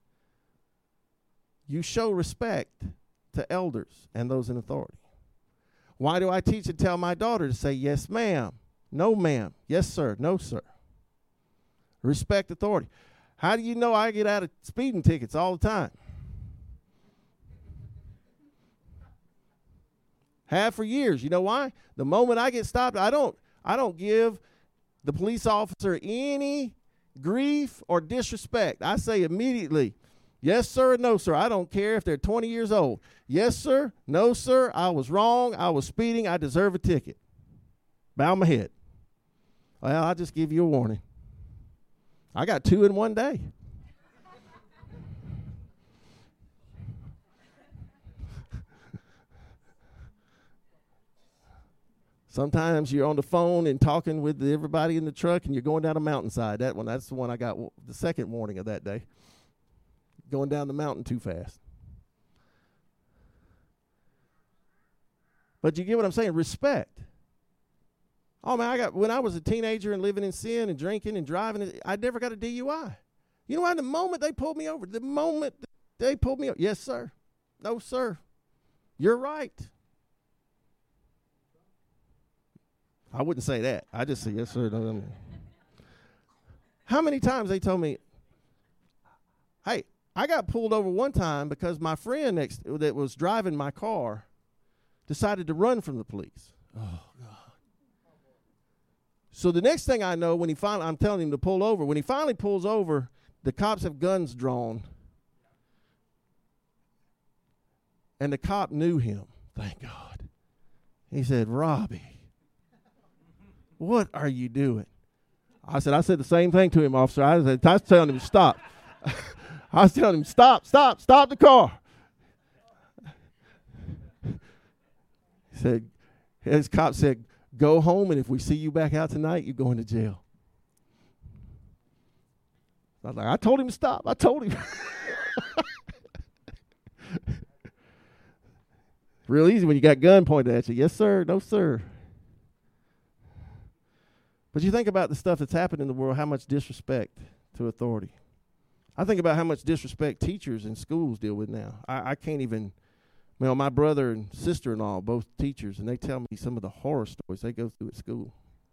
Speaker 1: You show respect to elders and those in authority. Why do I teach and tell my daughter to say, yes, ma'am, no, ma'am, yes, sir, no, sir? Respect authority. How do you know I get out of speeding tickets all the time? Have for years. You know why? The moment I get stopped, I don't I don't give the police officer any grief or disrespect. I say immediately, yes, sir, no, sir. I don't care if they're twenty years old. Yes, sir, no, sir. I was wrong. I was speeding. I deserve a ticket. Bow my head. Well, I'll just give you a warning. I got two in one day. Sometimes you're on the phone and talking with everybody in the truck and you're going down a mountainside. That one, that's the one I got w- the second warning of that day. Going down the mountain too fast. But you get what I'm saying? Respect. Oh, man, I got when I was a teenager and living in sin and drinking and driving, I never got a D U I. You know why? The moment they pulled me over, the moment they pulled me over, yes, sir. No, sir. You're right. I wouldn't say that. I just say, yes, sir. No, no, no. How many times they told me, hey, I got pulled over one time because my friend next that was driving my car decided to run from the police. Oh, God. So the next thing I know, when he finally, I'm telling him to pull over, when he finally pulls over, the cops have guns drawn. And the cop knew him, thank God. He said, Robbie, what are you doing? I said, I said the same thing to him, officer. I, said, I was telling him to stop. I was telling him, stop, stop, stop the car. He said, his cop said, go home, and if we see you back out tonight, you're going to jail. I was like, I told him to stop. I told him. Real easy when you got gun pointed at you. Yes, sir. No, sir. But you think about the stuff that's happened in the world, how much disrespect to authority. I think about how much disrespect teachers in schools deal with now. I, I can't even, well, my brother and sister-in-law, both teachers, and they tell me some of the horror stories they go through at school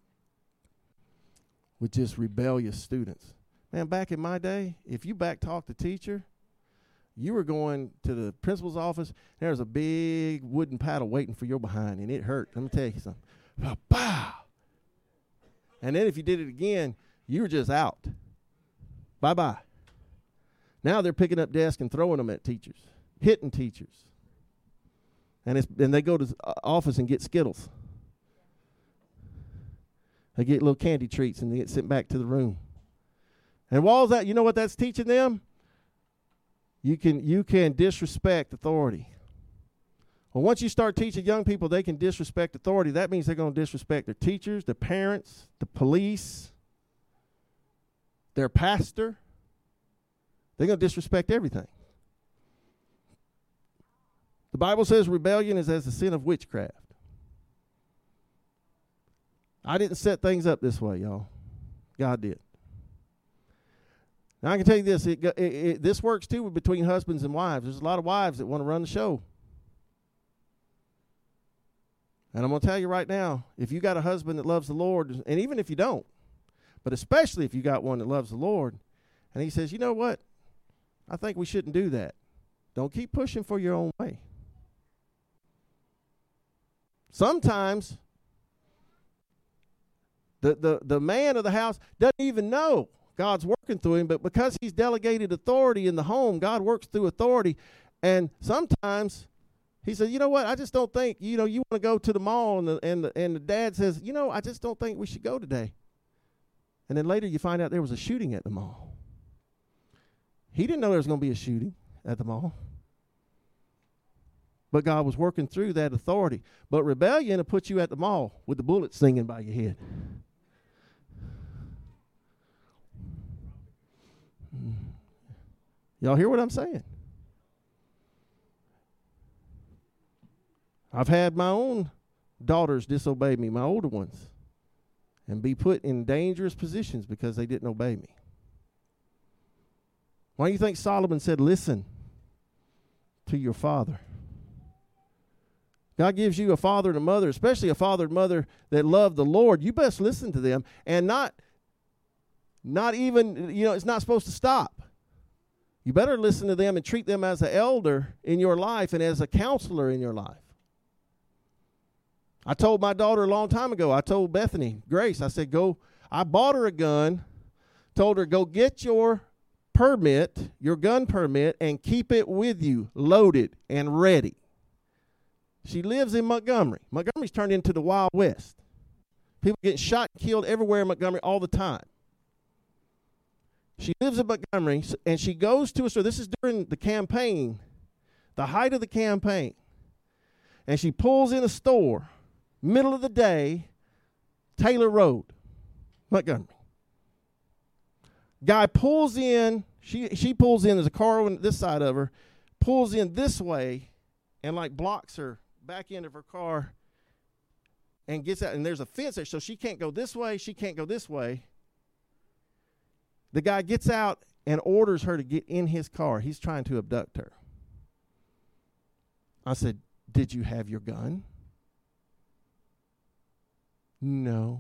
Speaker 1: with just rebellious students. Man, back in my day, if you back-talked a teacher, you were going to the principal's office, there was a big wooden paddle waiting for your behind, and it hurt. Let me tell you something. Pow! And then if you did it again, you were just out. Bye-bye. Now they're picking up desks and throwing them at teachers, hitting teachers. And it's, and they go to the office and get Skittles. They get little candy treats and they get sent back to the room. And while that, you know what that's teaching them? You can you can disrespect authority. Well, once you start teaching young people they can disrespect authority, that means they're going to disrespect their teachers, their parents, the police, their pastor. They're going to disrespect everything. The Bible says rebellion is as the sin of witchcraft. I didn't set things up this way, y'all. God did. Now, I can tell you this. It, it, it, this works, too, between husbands and wives. There's a lot of wives that want to run the show. And I'm going to tell you right now, if you got a husband that loves the Lord, and even if you don't, but especially if you got one that loves the Lord, and he says, you know what? I think we shouldn't do that. Don't keep pushing for your own way. Sometimes the, the, the man of the house doesn't even know God's working through him, but because he's delegated authority in the home, God works through authority. And sometimes he says, you know what, I just don't think, you know, you want to go to the mall, and the, and the, and the dad says, you know, I just don't think we should go today. And then later you find out there was a shooting at the mall. He didn't know there was going to be a shooting at the mall. But God was working through that authority. But rebellion will put you at the mall with the bullets singing by your head. Y'all hear what I'm saying? I've had my own daughters disobey me, my older ones, and be put in dangerous positions because they didn't obey me. Why do you think Solomon said, listen to your father? God gives you a father and a mother, especially a father and mother that love the Lord. You best listen to them and not, not even, you know, it's not supposed to stop. You better listen to them and treat them as an elder in your life and as a counselor in your life. I told my daughter a long time ago, I told Bethany, Grace, I said, go, I bought her a gun, told her, go get your permit, your gun permit, and keep it with you, loaded and ready. She lives in Montgomery. Montgomery's turned into the Wild West. People getting shot and killed everywhere in Montgomery all the time. She lives in Montgomery, and she goes to a store. This is during the campaign, the height of the campaign. And she pulls in a store, middle of the day, Taylor Road, Montgomery. Guy pulls in, she she pulls in, there's a car on this side of her, pulls in this way and like blocks her back end of her car and gets out. And there's a fence there, so she can't go this way, she can't go this way. The guy gets out and orders her to get in his car. He's trying to abduct her. I said, did you have your gun? No.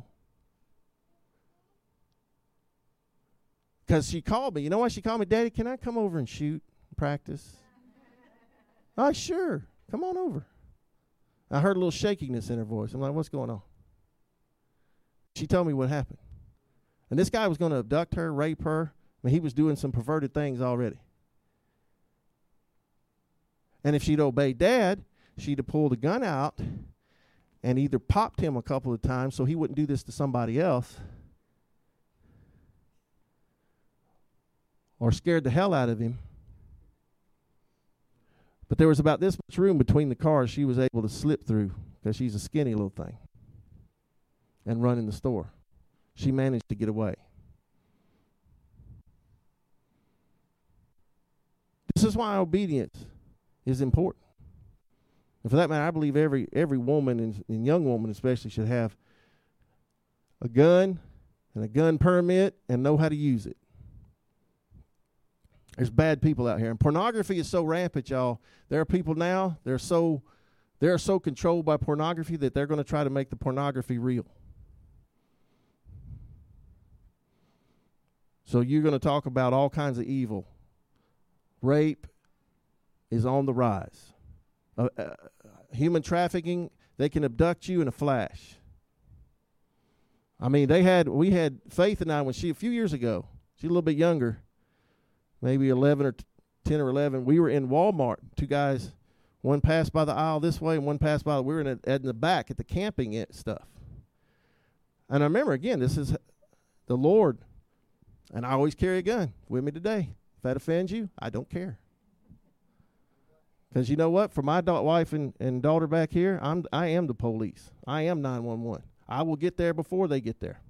Speaker 1: Because she called me. You know why she called me? Daddy, can I come over and shoot, practice? Oh, sure. Come on over. I heard a little shakiness in her voice. I'm like, what's going on? She told me what happened. And this guy was going to abduct her, rape her. I mean, he was doing some perverted things already. And if she'd obeyed Dad, she'd have pulled a gun out and either popped him a couple of times so he wouldn't do this to somebody else, or scared the hell out of him. But there was about this much room between the cars she was able to slip through because she's a skinny little thing and run in the store. She managed to get away. This is why obedience is important. And for that matter, I believe every every woman, and, and young woman especially, should have a gun and a gun permit and know how to use it. There's bad people out here. And pornography is so rampant, y'all. There are people now, they're so they're so controlled by pornography that they're going to try to make the pornography real. So you're going to talk about all kinds of evil. Rape is on the rise. Uh, uh, human trafficking, they can abduct you in a flash. I mean, they had we had Faith and I when she a few years ago. She's a little bit younger, maybe eleven or ten or eleven. We were in Walmart. Two guys, one passed by the aisle this way and one passed by. We were in, a, in the back at the camping stuff. And I remember again, this is the Lord. And I always carry a gun with me today. If that offends you, I don't care. Because you know what? For my da- wife and, and daughter back here, I'm I am the police. I am nine one one. I will get there before they get there.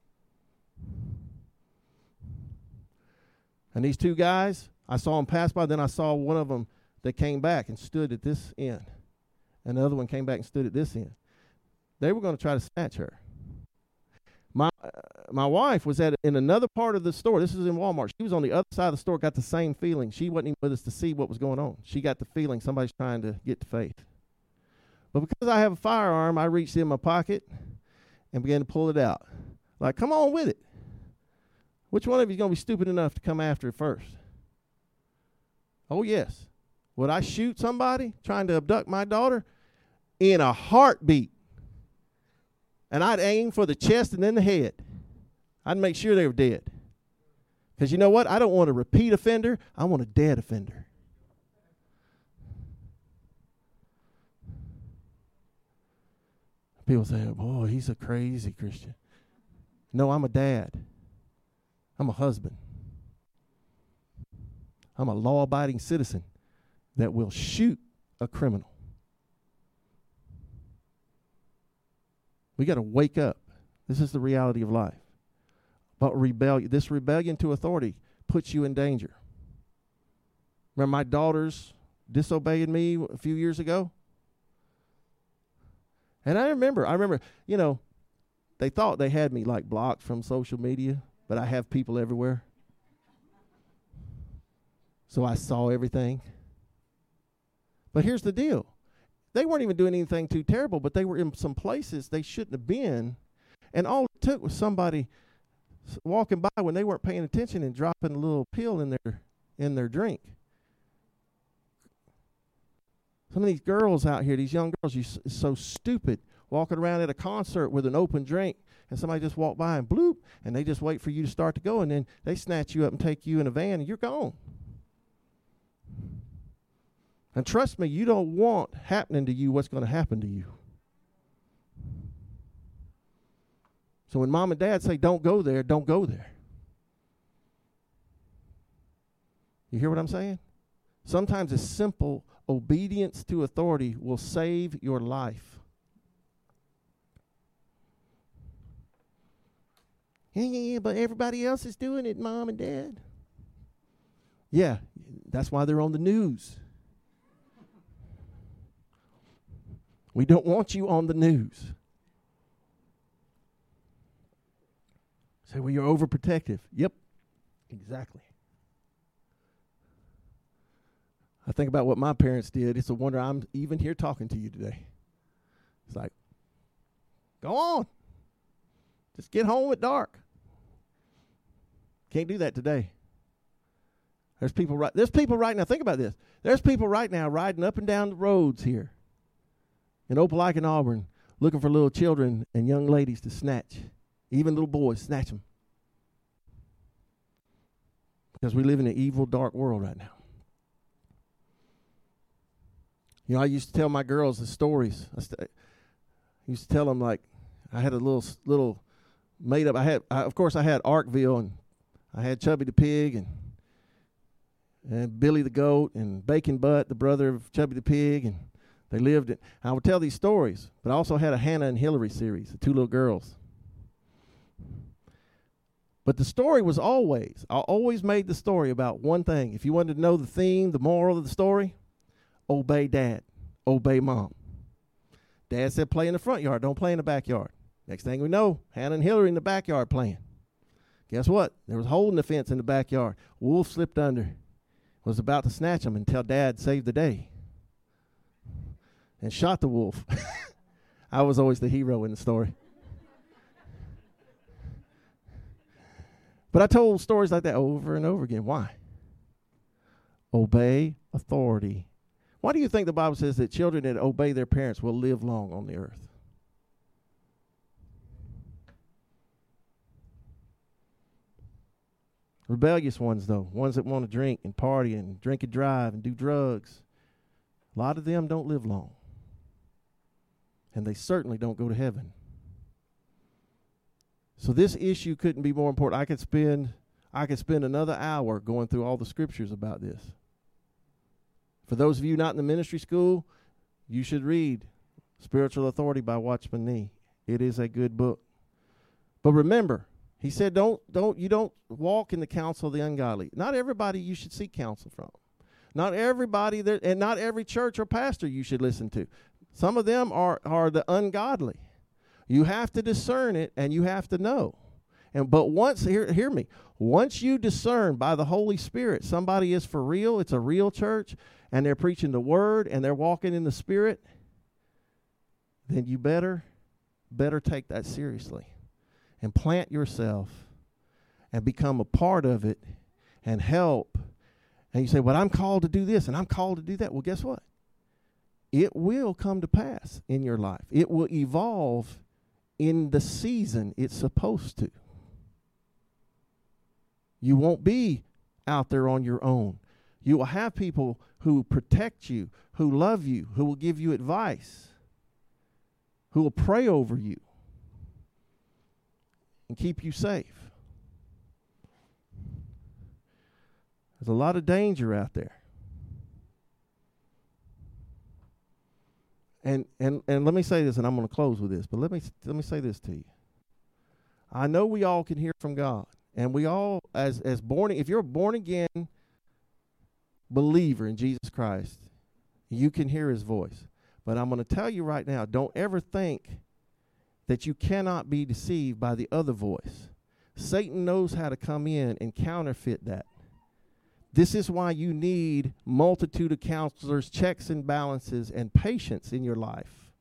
Speaker 1: And these two guys, I saw them pass by. Then I saw one of them that came back and stood at this end. And the other one came back and stood at this end. They were going to try to snatch her. My uh, my wife was at in another part of the store. This is in Walmart. She was on the other side of the store, got the same feeling. She wasn't even with us to see what was going on. She got the feeling somebody's trying to get to Faith. But because I have a firearm, I reached in my pocket and began to pull it out. Like, come on with it. Which one of you is going to be stupid enough to come after it first? Oh, yes. Would I shoot somebody trying to abduct my daughter? In a heartbeat. And I'd aim for the chest and then the head. I'd make sure they were dead. Because you know what? I don't want a repeat offender. I want a dead offender. People say, boy, he's a crazy Christian. No, I'm a dad. I'm a husband. I'm a law-abiding citizen that will shoot a criminal. We got to wake up. This is the reality of life. But rebellion, this rebellion to authority puts you in danger. Remember my daughters disobeying me a few years ago? And I remember, I remember, you know, they thought they had me like blocked from social media, but I have people everywhere. So I saw everything. But here's the deal. They weren't even doing anything too terrible, but they were in some places they shouldn't have been. And all it took was somebody walking by when they weren't paying attention and dropping a little pill in their in their drink. Some of these girls out here, these young girls, you s- so stupid, walking around at a concert with an open drink, and somebody just walked by and bloop, and they just wait for you to start to go, and then they snatch you up and take you in a van, and you're gone. And trust me, you don't want happening to you what's going to happen to you. So when mom and dad say don't go there, don't go there. You hear what I'm saying? Sometimes a simple obedience to authority will save your life. Yeah, yeah, yeah, but everybody else is doing it, mom and dad. Yeah, that's why they're on the news. We don't want you on the news. Say, well, you're overprotective. Yep, exactly. I think about what my parents did. It's a wonder I'm even here talking to you today. It's like, go on. Just get home at dark. Can't do that today. There's people right there's people right now. Think about this. There's people right now riding up and down the roads here in Opelika and Auburn looking for little children and young ladies to snatch. Even little boys, snatch them. Because we live in an evil, dark world right now. You know, I used to tell my girls the stories. I, st- I used to tell them, like, I had a little, little made up. I had, I, of course, I had Arkville, and I had Chubby the pig, and and Billy the goat, and Bacon Butt, the brother of Chubby the pig, and they lived it. I would tell these stories, but I also had a Hannah and Hillary series, the two little girls. But the story was always, I always made the story about one thing. If you wanted to know the theme, the moral of the story, obey dad, obey mom. Dad said play in the front yard, don't play in the backyard. Next thing we know, Hannah and Hillary in the backyard playing. Guess what? There was a hole in the fence in the backyard. Wolf slipped under, was about to snatch them until Dad saved the day and shot the wolf. I was always the hero in the story. But I told stories like that over and over again. Why? Obey authority. Why do you think the Bible says that children that obey their parents will live long on the earth? Rebellious ones, though, ones that want to drink and party and drink and drive and do drugs, a lot of them don't live long. And they certainly don't go to heaven. So this issue couldn't be more important. I could spend I could spend another hour going through all the scriptures about this. For those of you not in the ministry school, you should read Spiritual Authority by Watchman Nee. It is a good book. But remember, he said don't don't you don't walk in the counsel of the ungodly. Not everybody you should seek counsel from. Not everybody there, and not every church or pastor you should listen to. Some of them are are the ungodly. You have to discern it, and you have to know. And but once, hear, hear me, once you discern by the Holy Spirit somebody is for real, it's a real church, and they're preaching the word, and they're walking in the Spirit, then you better, better take that seriously and plant yourself and become a part of it and help. And you say, well, I'm called to do this, and I'm called to do that. Well, guess what? It will come to pass in your life. It will evolve in the season it's supposed to. You won't be out there on your own. You will have people who protect you, who love you, who will give you advice, who will pray over you and keep you safe. There's a lot of danger out there. And and and let me say this, and I'm going to close with this, but let me let me say this to you. I know we all can hear from God, and we all, as as born, if you're a born again believer in Jesus Christ, you can hear His voice. But I'm going to tell you right now, don't ever think that you cannot be deceived by the other voice. Satan knows how to come in and counterfeit that. This is why you need multitude of counselors, checks and balances, and patience in your life.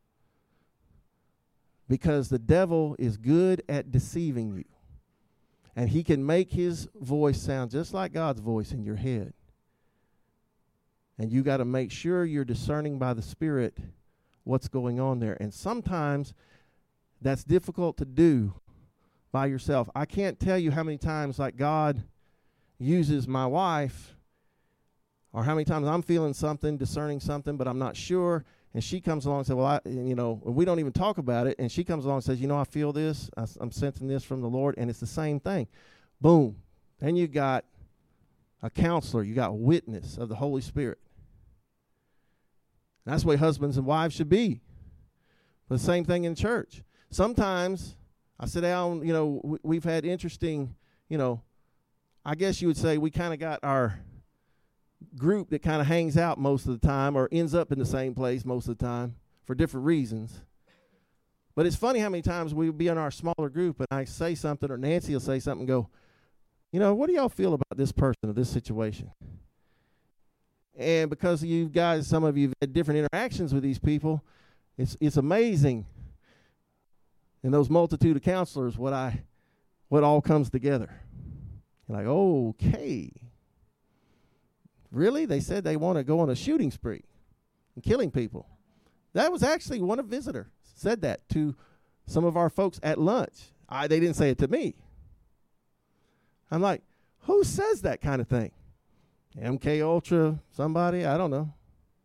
Speaker 1: Because the devil is good at deceiving you. And he can make his voice sound just like God's voice in your head. And you got to make sure you're discerning by the Spirit what's going on there. And sometimes that's difficult to do by yourself. I can't tell you how many times, like, God uses my wife, or how many times I'm feeling something, discerning something, but I'm not sure, and she comes along and says, well, I, you know, we don't even talk about it, and she comes along and says, you know, I feel this, I, I'm sensing this from the Lord, and it's the same thing. Boom. Then you got a counselor, you got witness of the Holy Spirit. That's the way husbands and wives should be. The same thing in church. Sometimes I sit down, you know, w- we've had interesting, you know, I guess you would say we kind of got our group that kind of hangs out most of the time or ends up in the same place most of the time for different reasons. But it's funny how many times we'll be in our smaller group and I say something or Nancy will say something and go, you know, what do y'all feel about this person or this situation? And because you guys, some of you have had different interactions with these people, it's it's amazing in those multitude of counselors what I what all comes together. You're like, okay. Really? They said they want to go on a shooting spree and killing people. That was actually one of visitor said that to some of our folks at lunch. I they didn't say it to me. I'm like, who says that kind of thing? M K Ultra, somebody, I don't know.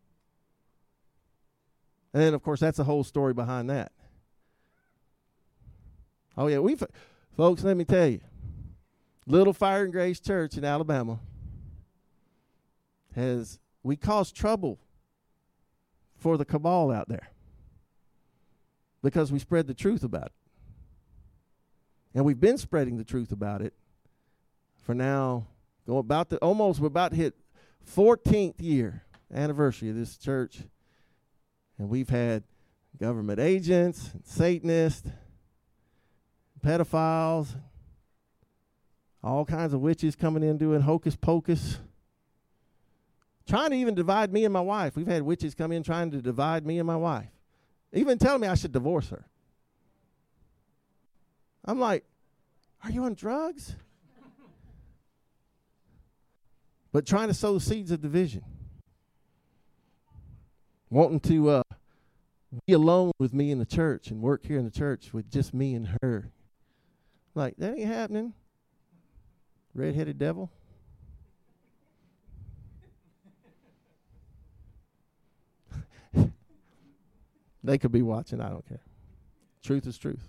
Speaker 1: And then, of course, that's the whole story behind that. Oh, yeah, we've, folks, let me tell you, Little Fire and Grace Church in Alabama has, we caused trouble for the cabal out there because we spread the truth about it. And we've been spreading the truth about it for now, go about the, almost, we're about to hit fourteenth year anniversary of this church. And we've had government agents, Satanists, pedophiles, all kinds of witches coming in doing hocus pocus, trying to even divide me and my wife. We've had witches come in trying to divide me and my wife, even telling me I should divorce her. I'm like, are you on drugs? But trying to sow seeds of division. Wanting to uh, be alone with me in the church and work here in the church with just me and her. Like, that ain't happening. Red-headed devil. They could be watching. I don't care. Truth is truth.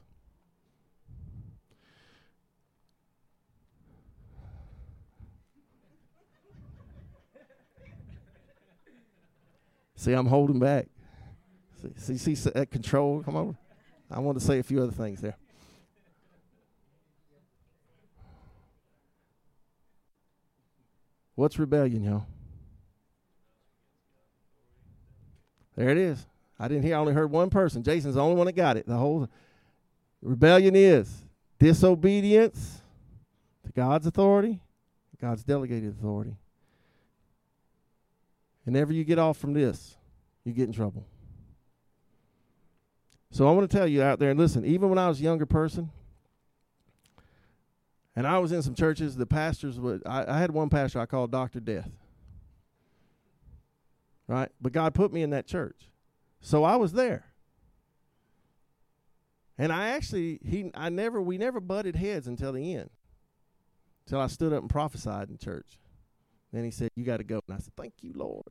Speaker 1: See, I'm holding back. See, see, see that control? Come over. I want to say a few other things there. What's rebellion, y'all? There it is. I didn't hear. I only heard one person. Jason's the only one that got it. The whole rebellion is disobedience to God's authority, God's delegated authority. Whenever you get off from this, you get in trouble. So I want to tell you out there, and listen, even when I was a younger person, and I was in some churches, the pastors would, I, I had one pastor I called Doctor Death. Right? But God put me in that church. So I was there. And I actually, he, I never, we never butted heads until the end. Until I stood up and prophesied in church. Then he said, you got to go. And I said, thank you, Lord.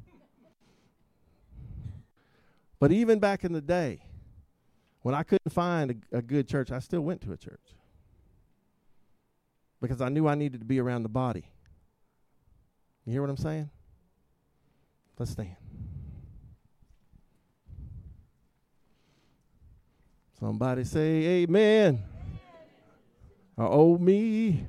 Speaker 1: But even back in the day, when I couldn't find a, a good church, I still went to a church. Because I knew I needed to be around the body. You hear what I'm saying? Let's stand. Somebody say amen. Or oh me.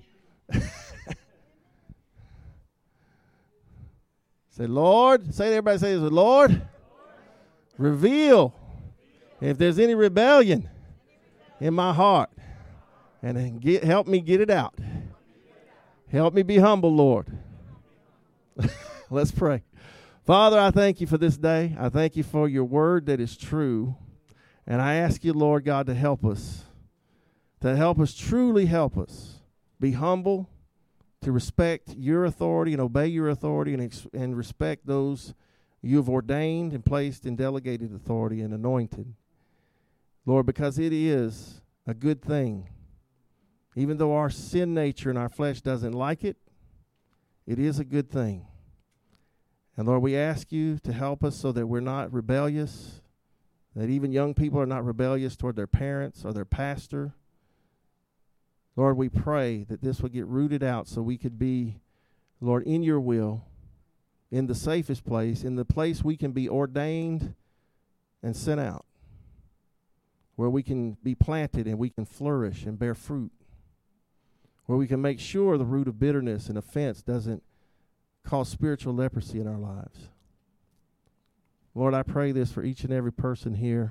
Speaker 1: Say, Lord, say to everybody, say, Lord, Lord, reveal if there's any rebellion in my heart. And then get, help me get it out. Help me be humble, Lord. Let's pray. Father, I thank you for this day. I thank you for your word that is true. And I ask you, Lord God, to help us. To help us, truly help us. Be humble, to respect your authority and obey your authority and, ex- and respect those you have ordained and placed in delegated authority and anointed. Lord, because it is a good thing. Even though our sin nature and our flesh doesn't like it, it is a good thing. And Lord, we ask you to help us so that we're not rebellious, that even young people are not rebellious toward their parents or their pastor. Lord, we pray that this would get rooted out so we could be, Lord, in your will, in the safest place, in the place we can be ordained and sent out, where we can be planted and we can flourish and bear fruit, where we can make sure the root of bitterness and offense doesn't cause spiritual leprosy in our lives. Lord, I pray this for each and every person here.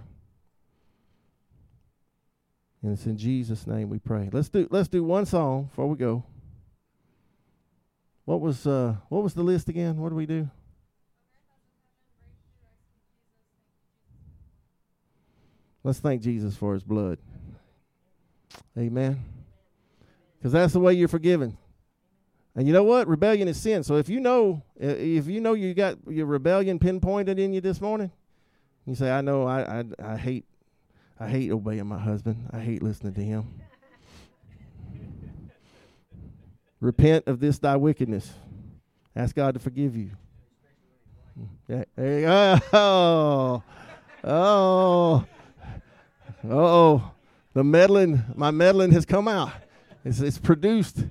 Speaker 1: And it's in Jesus' name we pray. Let's do let's do one song before we go. What was uh what was the list again? What do we do? Let's thank Jesus for his blood. Amen. Because that's the way you're forgiven. And you know what? Rebellion is sin. So if you know, if you know you got your rebellion pinpointed in you this morning, you say, I know I, I, I hate I hate obeying my husband. I hate listening to him. Repent of this thy wickedness. Ask God to forgive you. Yeah, there you go. Oh, oh, oh. The meddling, my meddling has come out. It's, it's produced.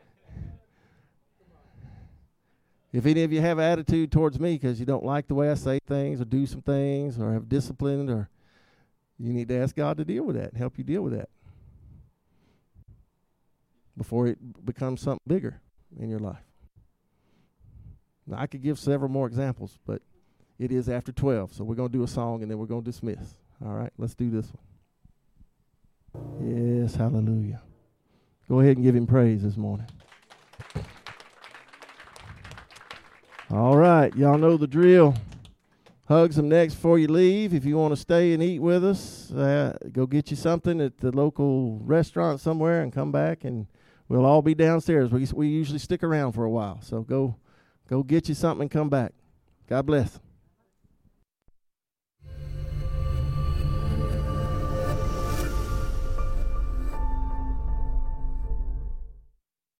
Speaker 1: If any of you have attitude towards me because you don't like the way I say things or do some things or have disciplined, or you need to ask God to deal with that and help you deal with that before it becomes something bigger in your life. Now, I could give several more examples, but it is after twelve, so we're going to do a song and then we're going to dismiss. All right, let's do this one. Yes, hallelujah. Go ahead and give him praise this morning. All right, y'all know the drill. Hug some necks before you leave. If you want to stay and eat with us, uh, go get you something at the local restaurant somewhere and come back, and we'll all be downstairs. We we usually stick around for a while, so go go get you something and come back. God bless.